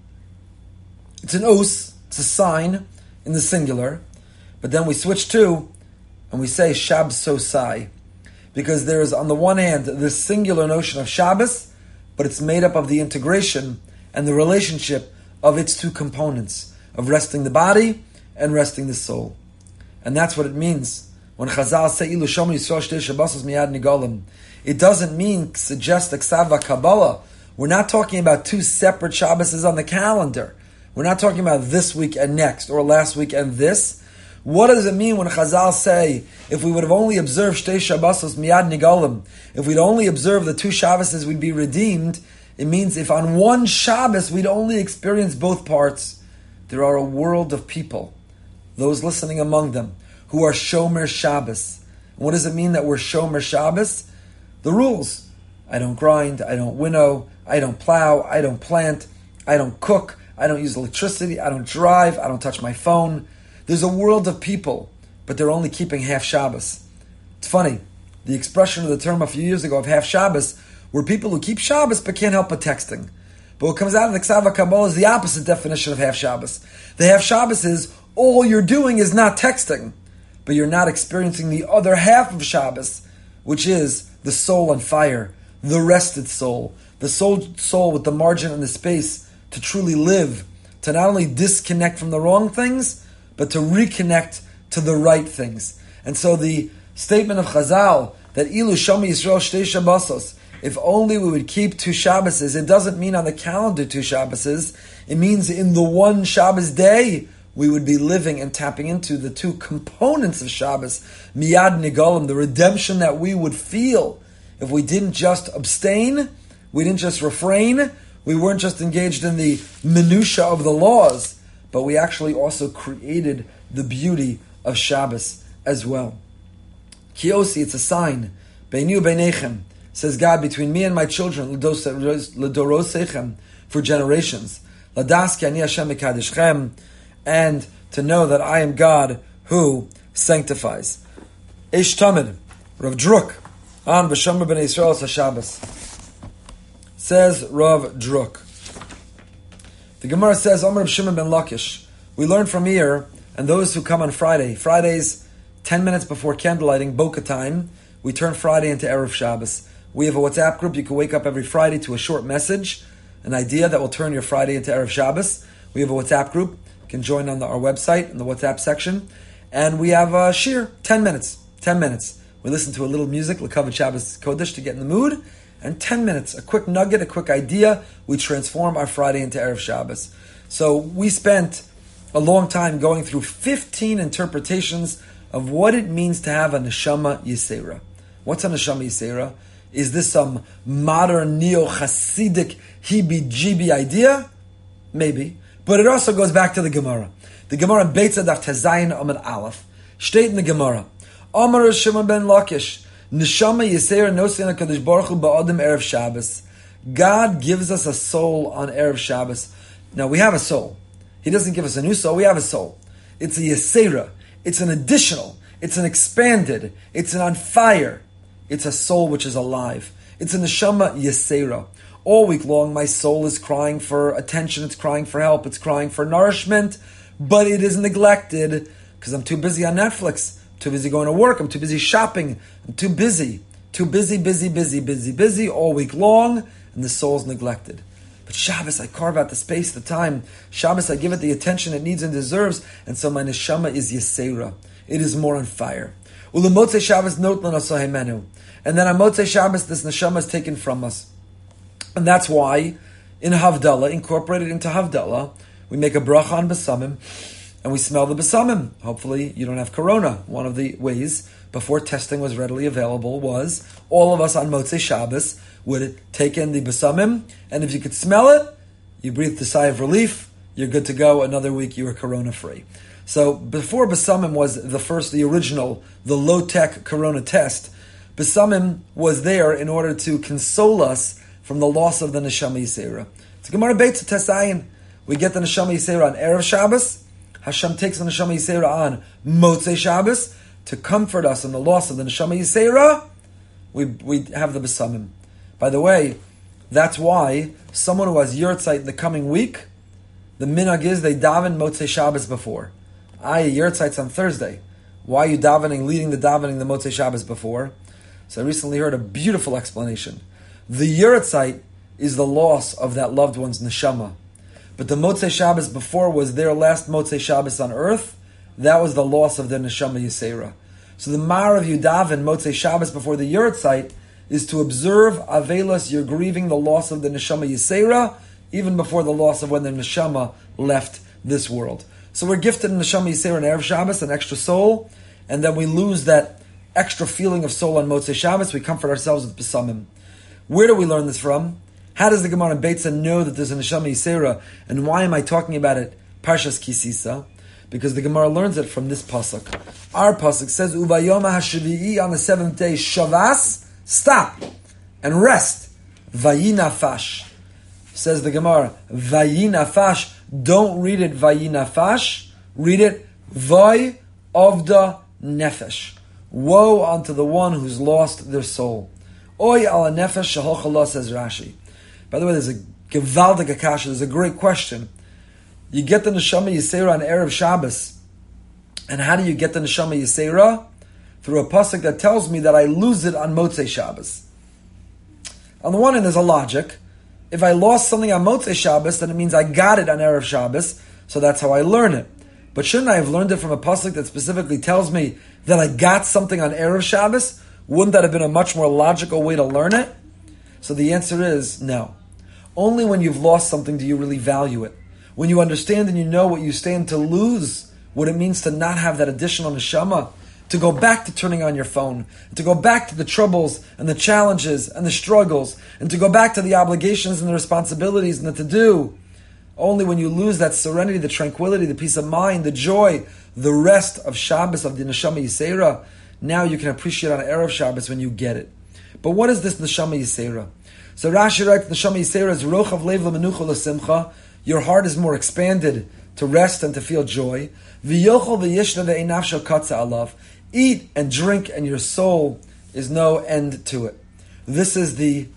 It's an os, it's a sign in the singular. But then we switch to, and we say Shabbosai. Because there is, on the one hand, this singular notion of Shabbos, but it's made up of the integration and the relationship of its two components, of resting the body and resting the soul. And that's what it means. When Chazal say, Ilu Shomer Yisrael Shtei Shabbosos Miyad Nigolim, it doesn't mean, suggest the Ksav HaKabbalah. We're not talking about two separate Shabboses on the calendar. We're not talking about this week and next, or last week and this. What does it mean when Chazal say, if we would have only observed Shtei Shabbosos Miyad Nigolim, if we'd only observed the two Shabboses, we'd be redeemed? It means if on one Shabbos we'd only experience both parts, there are a world of people, those listening among them, who are Shomer Shabbos. And what does it mean that we're Shomer Shabbos? The rules. I don't grind, I don't winnow, I don't plow, I don't plant, I don't cook, I don't use electricity, I don't drive, I don't touch my phone. There's a world of people, but they're only keeping half Shabbos. It's funny, the expression of the term a few years ago of half Shabbos were people who keep Shabbos but can't help but texting. But what comes out of the Ksav HaKabbalah is the opposite definition of half Shabbos. The half Shabbos is all you're doing is not texting, but you're not experiencing the other half of Shabbos, which is the soul on fire, the rested soul, the soul with the margin and the space to truly live, to not only disconnect from the wrong things, but to reconnect to the right things. And so the statement of Chazal that Ilu Shomer Yisrael Shtei Shabbosos, if only we would keep two Shabboses, it doesn't mean on the calendar two Shabboses, it means in the one Shabbos day, we would be living and tapping into the two components of Shabbos, Miyad Nigolim, the redemption that we would feel if we didn't just abstain, we didn't just refrain, we weren't just engaged in the minutia of the laws, but we actually also created the beauty of Shabbos as well. Kiosi, it's a sign. Beinu beinechem, says God, between me and my children, l'dorosechem, for generations. Ladas ki ani Hashem mekadeschem, and to know that I am God who sanctifies. Eish Tamid, Rav Druk, on B'Shomer B'nai Yisrael Shabbos. Says Rav Druk. The Gemara says, Omer Rav Shimon ben Lakish. We learn from here, and those who come on Fridays, 10 minutes before candlelighting, Boca time, we turn Friday into Erev Shabbos. We have a WhatsApp group. You can wake up every Friday to a short message, an idea that will turn your Friday into Erev Shabbos. We have a WhatsApp group. You can join on our website in the WhatsApp section. And we have a shir, 10 minutes. 10 minutes. We listen to a little music, L'Kavod Shabbos Kodesh, to get in the mood. And 10 minutes, a quick nugget, a quick idea. We transform our Friday into Erev Shabbos. So we spent a long time going through 15 interpretations of what it means to have a Neshama Yisera. What's a Neshama Yisera? Is this some modern neo-Hasidic heebie-jeebie idea? Maybe. But it also goes back to the Gemara. The Gemara in Beit Tzadach Tezayin Amud Aleph. State in the Gemara, Amar Shimon ben Lakish, Neshama Yisera Nosin HaKadosh Baruch Hu Ba'adim Erev Shabbos. God gives us a soul on Erev Shabbos. Now we have a soul. He doesn't give us a new soul, we have a soul. It's a Yisera. It's an additional. It's an expanded. It's an on fire. It's a soul which is alive. It's a Neshama Yisera. All week long, my soul is crying for attention, it's crying for help, it's crying for nourishment, but it is neglected because I'm too busy on Netflix, I'm too busy going to work, I'm too busy shopping, I'm too busy all week long, and the soul's neglected. But Shabbos, I carve out the space, the time. Shabbos, I give it the attention it needs and deserves, and so my neshama is Yisera. It is more on fire. Ulemotzei Shabbos notlan asahimenu. And then on Motzei Shabbos, this neshama is taken from us. And that's why, in Havdalah, incorporated into Havdalah, we make a bracha on Besamim, and we smell the Besamim. Hopefully, you don't have corona. One of the ways, before testing was readily available, was all of us on Motzei Shabbos would take in the Besamim, and if you could smell it, you breathed a sigh of relief, you're good to go. Another week, you were corona-free. So, before Besamim was the original, the low-tech corona test, Besamim was there in order to console us from the loss of the Neshama Yisera. It's a Gemara Beit Tesayin. We get the Neshama Yisera on Erev Shabbos. Hashem takes the Neshama Yisera on Motzei Shabbos to comfort us in the loss of the Neshama Yisera. We have the Besamim. By the way, that's why someone who has Yurtzeit in the coming week, the minhag is they daven Motzei Shabbos before. Yurtzeit's on Thursday. Why are you leading the Motzei Shabbos before? So I recently heard a beautiful explanation. The Yurtzeit is the loss of that loved one's neshama. But the Motzei Shabbos before was their last Motzei Shabbos on earth. That was the loss of their neshama Yisera. So the Ma'arav Yudav and Motzei Shabbos before the Yurtzeit is to observe Avelos, you're grieving the loss of the neshama Yisera, even before the loss of when the neshama left this world. So we're gifted in neshama Yisera and Erev Shabbos, an extra soul, and then we lose that extra feeling of soul on Motzei Shabbos. We comfort ourselves with Besamim. Where do we learn this from? How does the Gemara in Beitzah know that there's a Neshama Yisera? And why am I talking about it? Parshas Kisisa. Because the Gemara learns it from this pasuk. Our pasuk says, Uvayoma HaShavi'i, on the seventh day, Shavas, stop and rest. Vayinafash. Says the Gemara, Vayinafash. Don't read it Vayinafash. Read it Vay Ovda Nefesh. Woe unto the one who's lost their soul. Oy ala nefesh shehochallah, says Rashi. By the way, there's a gevaldik akasha, there's a great question. You get the Neshama Yisera on Erev Shabbos. And how do you get the Neshama Yisera? Through a pasuk that tells me that I lose it on Motzei Shabbos. On the one hand, there's a logic. If I lost something on Motzei Shabbos, then it means I got it on Erev Shabbos, so that's how I learn it. But shouldn't I have learned it from a pasuk that specifically tells me that I got something on Erev Shabbos? Wouldn't that have been a much more logical way to learn it? So the answer is no. Only when you've lost something do you really value it. When you understand and you know what you stand to lose, what it means to not have that additional neshama, to go back to turning on your phone, to go back to the troubles and the challenges and the struggles, and to go back to the obligations and the responsibilities and the to-do. Only when you lose that serenity, the tranquility, the peace of mind, the joy, the rest of Shabbos, of the Neshama Yisera, now you can appreciate on Erev Shabbos when you get it. But what is this Neshama Yisera? So Rashi writes, Neshama Yisera is Rochav Lev L'Menucha L'Simcha. Your heart is more expanded to rest and to feel joy. V'yochol v'yishna v'einafsha katza alav. Eat and drink, and your soul is no end to it. This is the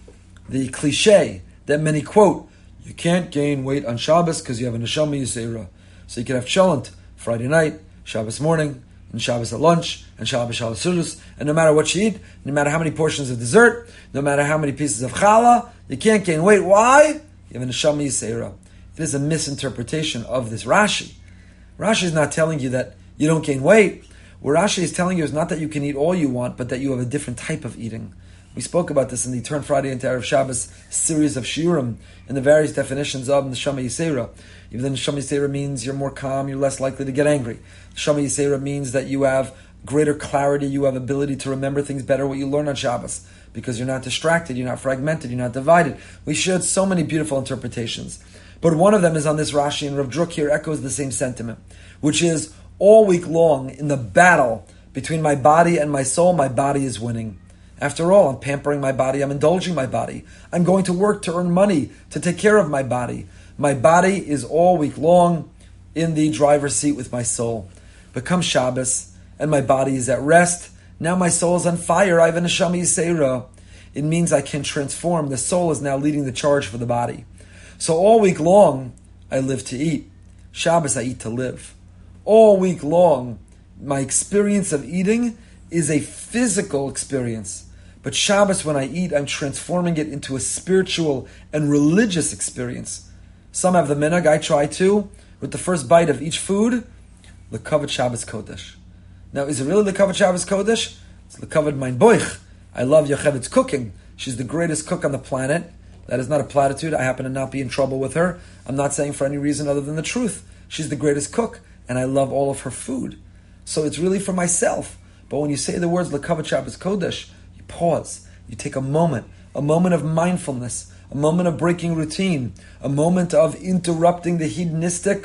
cliche that many quote. You can't gain weight on Shabbos because you have a Neshama Yisera. So you can have cholent Friday night, Shabbos morning, and Shabbos at lunch, and Shabbos Sudus, and no matter what you eat, no matter how many portions of dessert, no matter how many pieces of challah, you can't gain weight. Why? You have a Neshama Yisera. It is a misinterpretation of this Rashi. Rashi is not telling you that you don't gain weight. What Rashi is telling you is not that you can eat all you want, but that you have a different type of eating. We spoke about this in the Turn Friday into Erev Shabbos series of shiurim and the various definitions of Neshama Yisera. Even though Neshama Yisera means you're more calm, you're less likely to get angry. Neshama Yisera means that you have greater clarity, you have ability to remember things better, what you learn on Shabbos, because you're not distracted, you're not fragmented, you're not divided. We shared so many beautiful interpretations. But one of them is on this Rashi, and Rav Druk here echoes the same sentiment, which is all week long in the battle between my body and my soul, my body is winning. After all, I'm pampering my body, I'm indulging my body. I'm going to work to earn money, to take care of my body. My body is all week long in the driver's seat with my soul. But come Shabbos, and my body is at rest. Now my soul is on fire. I have a Neshama Yisera. It means I can transform. The soul is now leading the charge for the body. So all week long, I live to eat. Shabbos, I eat to live. All week long, my experience of eating is a physical experience. But Shabbos, when I eat, I'm transforming it into a spiritual and religious experience. Some have the minhag, I try to, with the first bite of each food, L'kavod Shabbos Kodesh. Now, is it really L'kavod Shabbos Kodesh? It's L'kavod Mein Boich. I love Yocheved's cooking. She's the greatest cook on the planet. That is not a platitude. I happen to not be in trouble with her. I'm not saying for any reason other than the truth. She's the greatest cook, and I love all of her food. So it's really for myself. But when you say the words L'kavod Shabbos Kodesh, you pause. You take a moment of mindfulness, a moment of breaking routine, a moment of interrupting the hedonistic,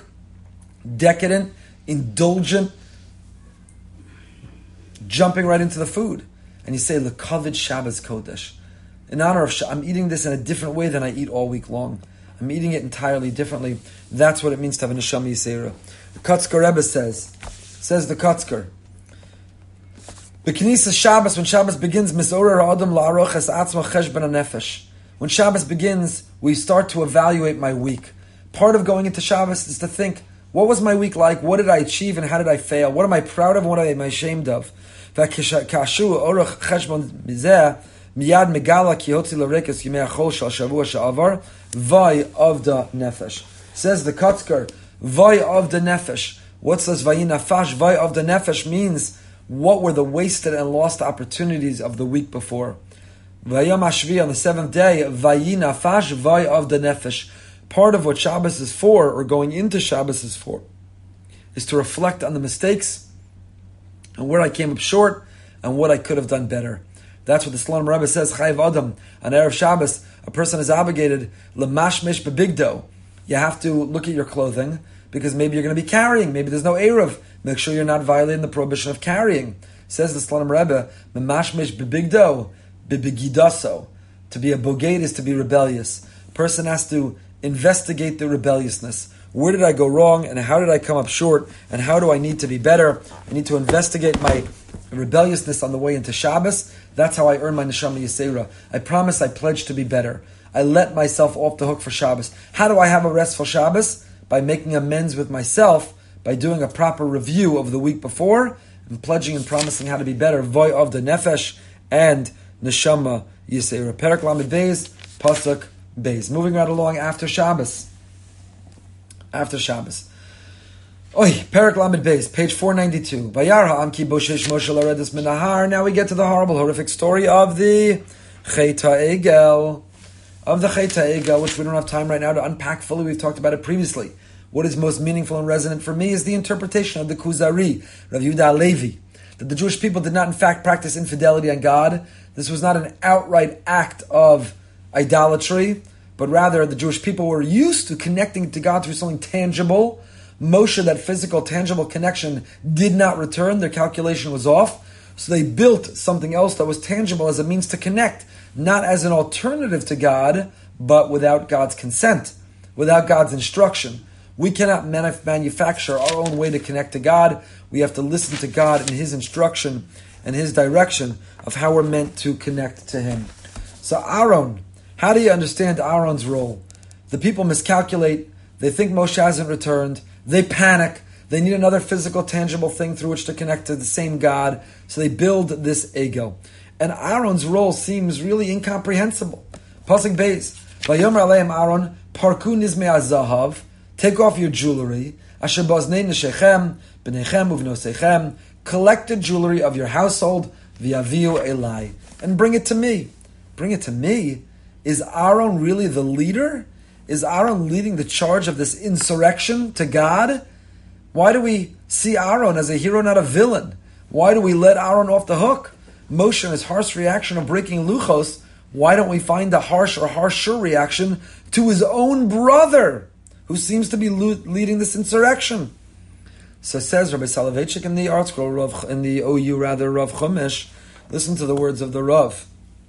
decadent, indulgent, jumping right into the food. And you say L'kavod Shabbos Kodesh. In honor of I'm eating this in a different way than I eat all week long. I'm eating it entirely differently. That's what it means to have a Neshama Yisera. The Kotzker Rebbe says the Kotzker, B'Knisa Shabbos, when Shabbos begins, Misorer Adam La'aroch Es Atzma Cheshbon HaNefesh. When Shabbos begins, we start to evaluate my week. Part of going into Shabbos is to think, what was my week like? What did I achieve and how did I fail? What am I proud of and what am I ashamed of? V'Kashu Orach Cheshbon Mizeh Miyad Megala Ki Hotzi L'Rekes Yimei HaChol Shal Shavua Sha'avar Vay of the Nefesh. Says the Kotzker, Vay of the Nefesh. What says Vayi Nafash? Vay of the Nefesh means what were the wasted and lost opportunities of the week before. Vayom Hashvi, on the seventh day, Vayi Nafash, Vay of the Nefesh. Part of what Shabbos is for, or going into Shabbos is for, is to reflect on the mistakes and where I came up short and what I could have done better. That's what the Slonim Rebbe says, Chayiv Adam, on Erev Shabbos, a person is obligated, L'mashmish bebigdo. You have to look at your clothing, because maybe you're going to be carrying, maybe there's no Erev. Make sure you're not violating the prohibition of carrying. Says the Slonim Rebbe, L'mashmish bebigdo, bebigidaso. To be a bogate is to be rebellious. A person has to investigate the rebelliousness. Where did I go wrong, and how did I come up short, and how do I need to be better? I need to investigate my rebelliousness on the way into Shabbos. That's how I earn my Neshama Yisera. I promise, I pledge to be better. I let myself off the hook for Shabbos. How do I have a restful Shabbos? By making amends with myself, by doing a proper review of the week before, and pledging and promising how to be better. Voy of the Nefesh and Neshama Yisera. Perek Lamed Beis, Pasuk Beis. Moving right along after Shabbos. After Shabbos. Oy, Perek Lamed Beis, page 492. Vayar ha'am ki boshesh Moshe laredes minahar. Now we get to the horrible, horrific story of the Chet HaEgel. Of the Chet HaEgel, which we don't have time right now to unpack fully. We've talked about it previously. What is most meaningful and resonant for me is the interpretation of the Kuzari, Rav Yehuda Halevi, that the Jewish people did not in fact practice infidelity on God. This was not an outright act of idolatry, but rather the Jewish people were used to connecting to God through something tangible. Moshe, that physical, tangible connection, did not return. Their calculation was off. So they built something else that was tangible as a means to connect, not as an alternative to God, but without God's consent, without God's instruction. We cannot manufacture our own way to connect to God. We have to listen to God and His instruction and His direction of how we're meant to connect to Him. So Aaron, how do you understand Aaron's role? The people miscalculate. They think Moshe hasn't returned. They panic. They need another physical, tangible thing through which to connect to the same God. So they build this egel. And Aaron's role seems really incomprehensible. Pasuk Beis, Vayomer aleim Aaron, parku nizmei azahav, take off your jewelry, asher baznei neshechem, b'nechem uvnosechem, collect the jewelry of your household, v'yaviu elai, and bring it to me. Bring it to me? Is Aaron really the leader? Is Aaron leading the charge of this insurrection to God? Why do we see Aaron as a hero, not a villain? Why do we let Aaron off the hook? Moshe and his harsh reaction of breaking luchos, why don't we find a harsh or harsher reaction to his own brother, who seems to be leading this insurrection? So says Rabbi Soloveitchik in the Art Scroll, in the OU Rav Chumash, listen to the words of the Rav.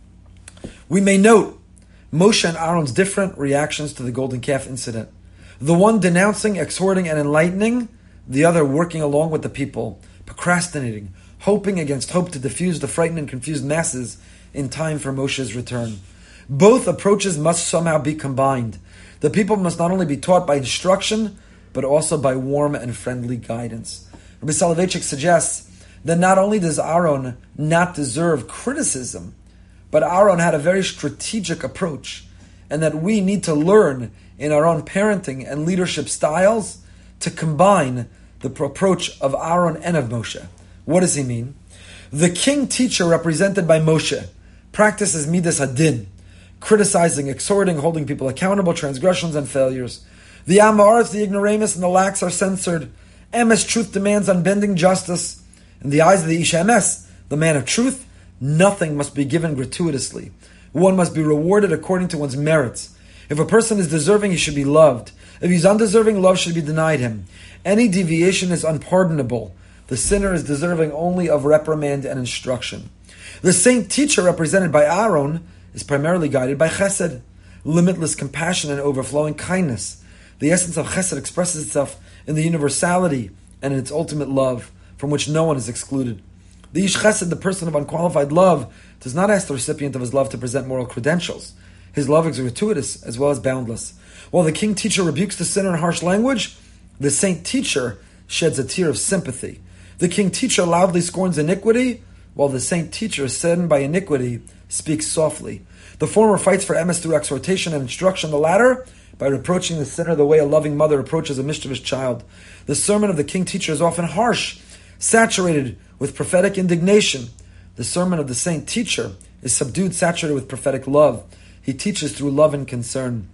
We may note Moshe and Aaron's different reactions to the golden calf incident. The one denouncing, exhorting, and enlightening, the other working along with the people, procrastinating, hoping against hope to diffuse the frightened and confused masses in time for Moshe's return. Both approaches must somehow be combined. The people must not only be taught by instruction, but also by warm and friendly guidance. Rabbi Soloveitchik suggests that not only does Aaron not deserve criticism, but Aaron had a very strategic approach, and that we need to learn in our own parenting and leadership styles to combine the approach of Aaron and of Moshe. What does he mean? The king-teacher represented by Moshe practices Midas Hadin, criticizing, exhorting, holding people accountable, transgressions and failures. The Amaretz, the ignoramus, and the lax are censored. Emes, truth, demands unbending justice. In the eyes of the Ish Emes, the man of truth, nothing must be given gratuitously. One must be rewarded according to one's merits. If a person is deserving, he should be loved. If he's undeserving, love should be denied him. Any deviation is unpardonable. The sinner is deserving only of reprimand and instruction. The saint teacher represented by Aaron is primarily guided by chesed, limitless compassion and overflowing kindness. The essence of chesed expresses itself in the universality and in its ultimate love, from which no one is excluded. The ish chesed, the person of unqualified love, does not ask the recipient of his love to present moral credentials. His love is gratuitous as well as boundless. While the king teacher rebukes the sinner in harsh language, the saint teacher sheds a tear of sympathy. The king teacher loudly scorns iniquity, while the saint teacher, saddened by iniquity, speaks softly. The former fights for emes through exhortation and instruction, the latter by reproaching the sinner the way a loving mother approaches a mischievous child. The sermon of the king teacher is often harsh, saturated with prophetic indignation. The sermon of the saint teacher is subdued, saturated with prophetic love. He teaches through love and concern.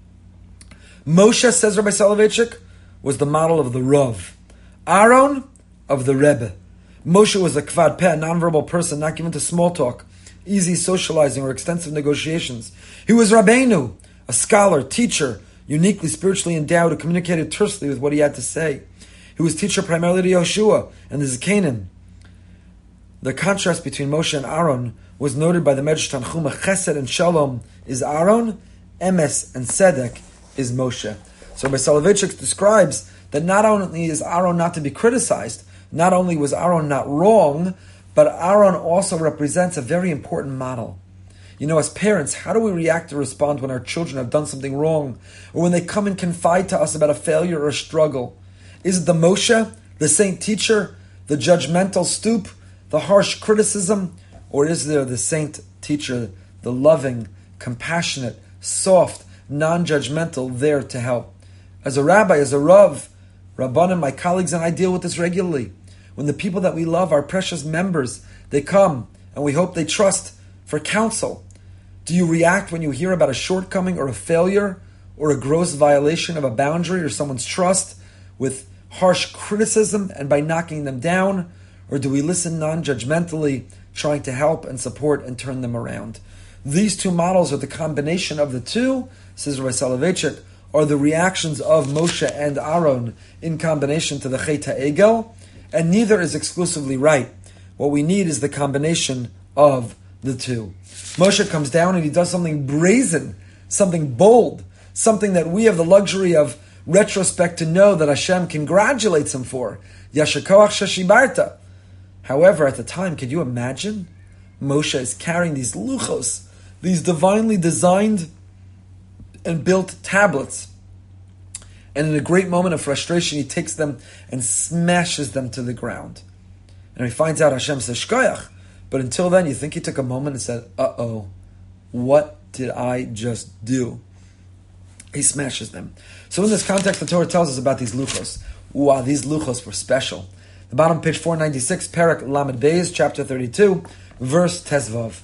Moshe, says Rabbi Soloveitchik, was the model of the Rav. Aaron, of the Rebbe. Moshe was a kvad peh, a nonverbal person, not given to small talk, easy socializing, or extensive negotiations. He was Rabbeinu, a scholar, teacher, uniquely spiritually endowed, who communicated tersely with what he had to say. He was teacher primarily to Yoshua and the Zikanim. The contrast between Moshe and Aaron was noted by the Medrash Tanchuma. Chesed and Shalom is Aaron, Emes and Tzedek is Moshe. So Rabbi Soloveitchik describes that not only is Aaron not to be criticized, not only was Aaron not wrong, but Aaron also represents a very important model. You know, as parents, how do we react or respond when our children have done something wrong, or when they come and confide to us about a failure or a struggle? Is it the Moshe, the saint teacher, the judgmental stoop, the harsh criticism, or is there the saint teacher, the loving, compassionate, soft, non-judgmental, there to help? As a rabbi, as a Rav, Rabbanim, my colleagues and I deal with this regularly. When the people that we love, our precious members, they come and we hope they trust for counsel. Do you react when you hear about a shortcoming or a failure or a gross violation of a boundary or someone's trust with harsh criticism and by knocking them down? Or do we listen non-judgmentally, trying to help and support and turn them around? These two models are the combination of the two, says Rabbi Soloveitchik, are the reactions of Moshe and Aaron in combination to the Chet HaEgel, and neither is exclusively right. What we need is the combination of the two. Moshe comes down and he does something brazen, something bold, something that we have the luxury of retrospect to know that Hashem congratulates him for. Yashakoach sheshibarta. However, at the time, could you imagine? Moshe is carrying these luchos, these divinely designed and built tablets. And in a great moment of frustration, he takes them and smashes them to the ground. And he finds out Hashem says, Shkoyach. But until then, you think he took a moment and said, uh-oh, what did I just do? He smashes them. So in this context, the Torah tells us about these luchos. Wow, these luchos were special. The bottom page 496, Perek Lamed Beis, chapter 32, verse Tezvav.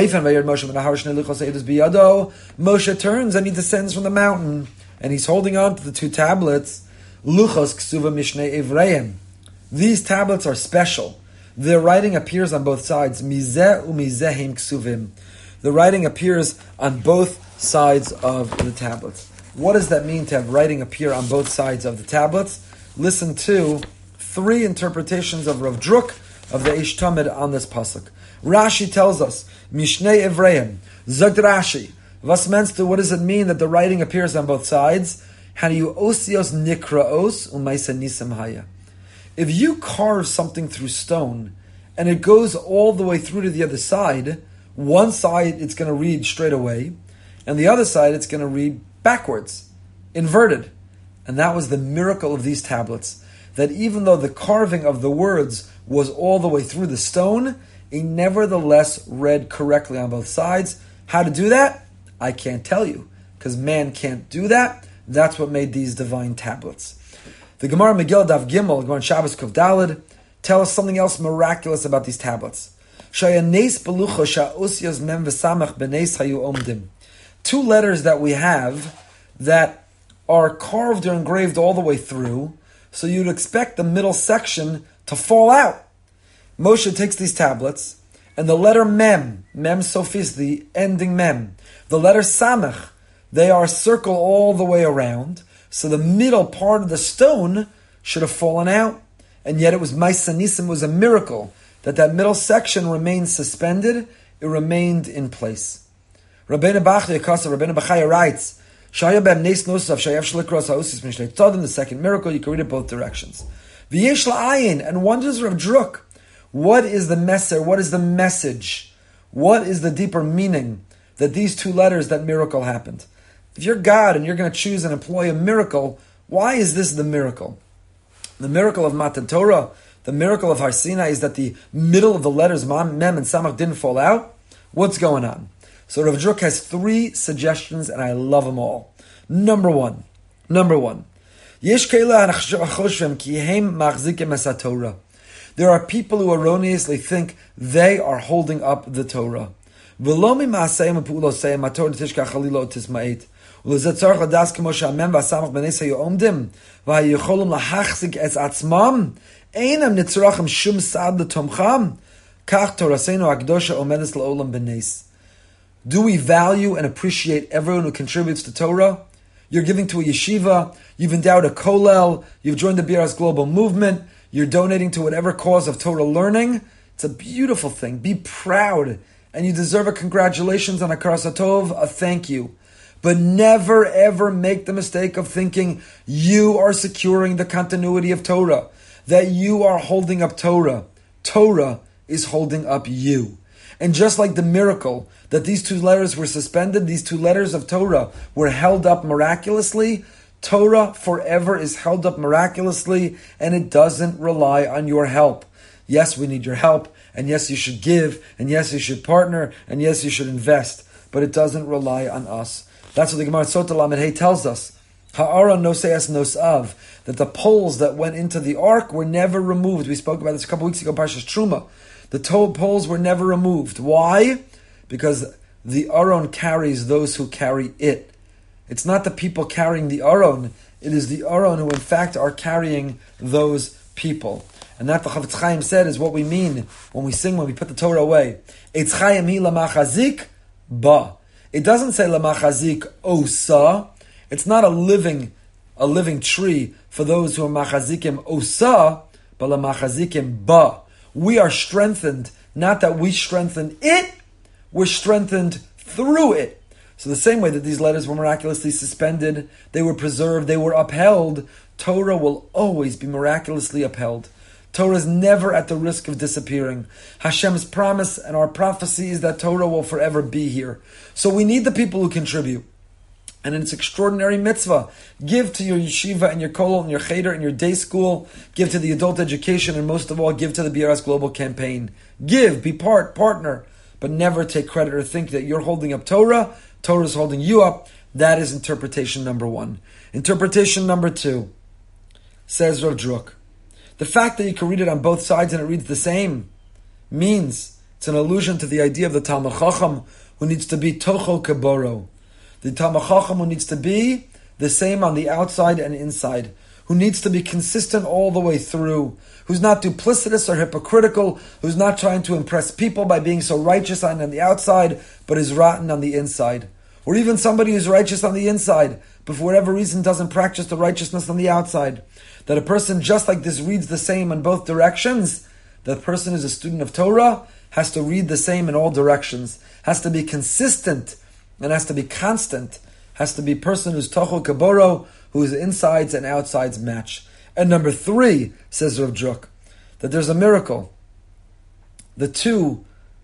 Moshe turns and he descends from the mountain, and he's holding on to the two tablets. Luchos ksuva mishnei evreim. These tablets are special. Their writing appears on both sides. Mizeh umizehim ksuvim. The writing appears on both sides of the tablets. What does that mean to have writing appear on both sides of the tablets? Listen to three interpretations of Rav Druk of the Eish Tamid on this pasuk. Rashi tells us, Mishnei Evreim, Zogt Rashi. What does it mean that the writing appears on both sides? Osios nikraos umaisa nisam haya. If you carve something through stone and it goes all the way through to the other side, one side it's going to read straight away, and the other side it's going to read backwards, inverted. And that was the miracle of these tablets, that even though the carving of the words was all the way through the stone, it nevertheless read correctly on both sides. How to do that? I can't tell you, because man can't do that. That's what made these divine tablets. The Gemara Megillah Daf Gimel, Gemara Shabbos Kuf Daled, tell us something else miraculous about these tablets. Two letters that we have that are carved or engraved all the way through, so you'd expect the middle section to fall out. Moshe takes these tablets, and the letter Mem Sophis, the ending Mem, the letter Samech, they are circled all the way around, so the middle part of the stone should have fallen out, and yet it was Maisa Nisim, was a miracle that middle section remained suspended, it remained in place. Rabbeinu Bachya writes, the second miracle, you can read it both directions. And wonders of Druk. What is the messer? What is the message? What is the deeper meaning that these two letters, that miracle happened? If you're God and you're going to choose and employ a miracle, why is this the miracle? The miracle of Matan Torah, the miracle of Har Sinai, is that the middle of the letters Mem and Samach didn't fall out. What's going on? So Rav Druk has three suggestions, and I love them all. Number one. There are people who erroneously think they are holding up the Torah. Do we value and appreciate everyone who contributes to Torah? You're giving to a yeshiva, you've endowed a kollel, you've joined the Biras Global Movement, you're donating to whatever cause of Torah learning. It's a beautiful thing. Be proud. And you deserve a congratulations on a Hakaras Hatov, a thank you. But never ever make the mistake of thinking you are securing the continuity of Torah, that you are holding up Torah. Torah is holding up you. And just like the miracle that these two letters were suspended, these two letters of Torah were held up miraculously, Torah forever is held up miraculously, and it doesn't rely on your help. Yes, we need your help, and yes, you should give, and yes, you should partner, and yes, you should invest, but it doesn't rely on us. That's what the Gemara Sota Lamed Hey tells us. Ha'ara noseas nosav, that the poles that went into the ark were never removed. We spoke about this a couple weeks ago, Parshas Truma. The poles were never removed. Why? Because the Aron carries those who carry it. It's not the people carrying the Aron, it is the Aron who in fact are carrying those people. And that the Chavetz Chaim said is what we mean when we sing, when we put the Torah away. Eitz Chaim hi lamachazik ba. It doesn't say lamachazik osa. It's not a living tree for those who are machazikim osa, but lamachazikim ba. We are strengthened, not that we strengthen it, we're strengthened through it. So the same way that these letters were miraculously suspended, they were preserved, they were upheld, Torah will always be miraculously upheld. Torah is never at the risk of disappearing. Hashem's promise and our prophecy is that Torah will forever be here. So we need the people who contribute. And it's extraordinary mitzvah. Give to your yeshiva and your kollel and your cheder and your day school. Give to the adult education, and most of all, give to the BRS Global Campaign. Give, be partner, but never take credit or think that you're holding up Torah. Torah is holding you up. That is interpretation number one. Interpretation number two, says Rav Druk. The fact that you can read it on both sides and it reads the same means it's an allusion to the idea of the Talmid Chacham who needs to be Tocho Kaboro. The Talmid Chacham who needs to be the same on the outside and inside, who needs to be consistent all the way through, who's not duplicitous or hypocritical, who's not trying to impress people by being so righteous on the outside, but is rotten on the inside. Or even somebody who's righteous on the inside, but for whatever reason doesn't practice the righteousness on the outside. That a person just like this reads the same in both directions. That person is a student of Torah, has to read the same in all directions, has to be consistent, and has to be constant, has to be a person who's Tocho Kaboro, whose insides and outsides match. And number three, says Rav Druk, that there's a miracle. The two,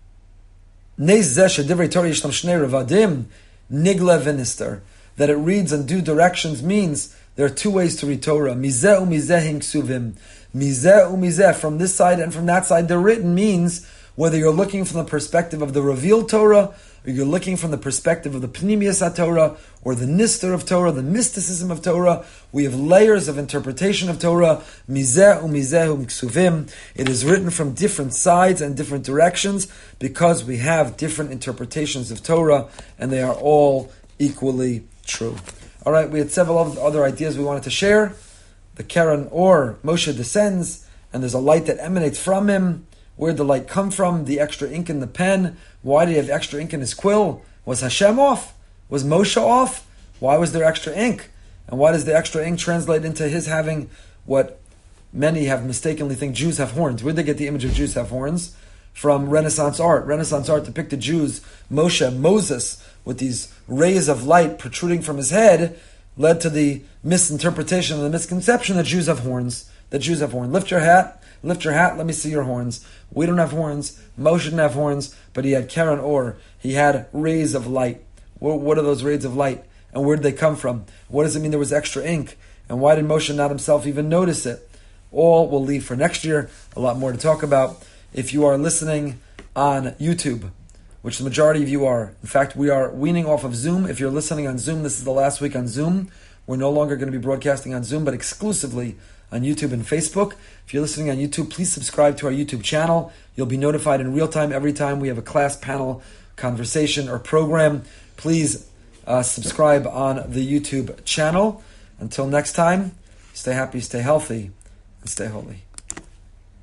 Nez Zeh Shedivrei Torah Yishlam Shnei Revadim, Nigle V'Nister, that it reads in two directions means there are two ways to read Torah. Mizeh u'mizeh hin ksuvim. Mizeh u'mizeh, from this side and from that side, they're written means whether you're looking from the perspective of the revealed Torah, or you're looking from the perspective of the Pnimiyas HaTorah, or the Nister of Torah, the mysticism of Torah, we have layers of interpretation of Torah. Mizeh u'mizeh ksuvim. It is written from different sides and different directions because we have different interpretations of Torah, and they are all equally true. All right, we had several other ideas we wanted to share. The Keren Or, Moshe descends, and there's a light that emanates from him. Where'd the light come from? The extra ink in the pen. Why did he have extra ink in his quill? Was Hashem off? Was Moshe off? Why was there extra ink? And why does the extra ink translate into his having what many have mistakenly think Jews have horns? Where'd they get the image of Jews have horns? From Renaissance art. Renaissance art depicted Jews, Moses, with these rays of light protruding from his head, led to the misinterpretation and the misconception that Jews have horns. Lift your hat, let me see your horns. We don't have horns, Moshe didn't have horns, but he had Keren Or. He had rays of light. What are those rays of light? And where did they come from? What does it mean there was extra ink? And why did Moshe not himself even notice it? All we'll leave for next year. A lot more to talk about. If you are listening on YouTube, which the majority of you are. In fact, we are weaning off of Zoom. If you're listening on Zoom, this is the last week on Zoom. We're no longer going to be broadcasting on Zoom, but exclusively on YouTube and Facebook. If you're listening on YouTube, please subscribe to our YouTube channel. You'll be notified in real time every time we have a class, panel, conversation, or program. Please subscribe on the YouTube channel. Until next time, stay happy, stay healthy, and stay holy.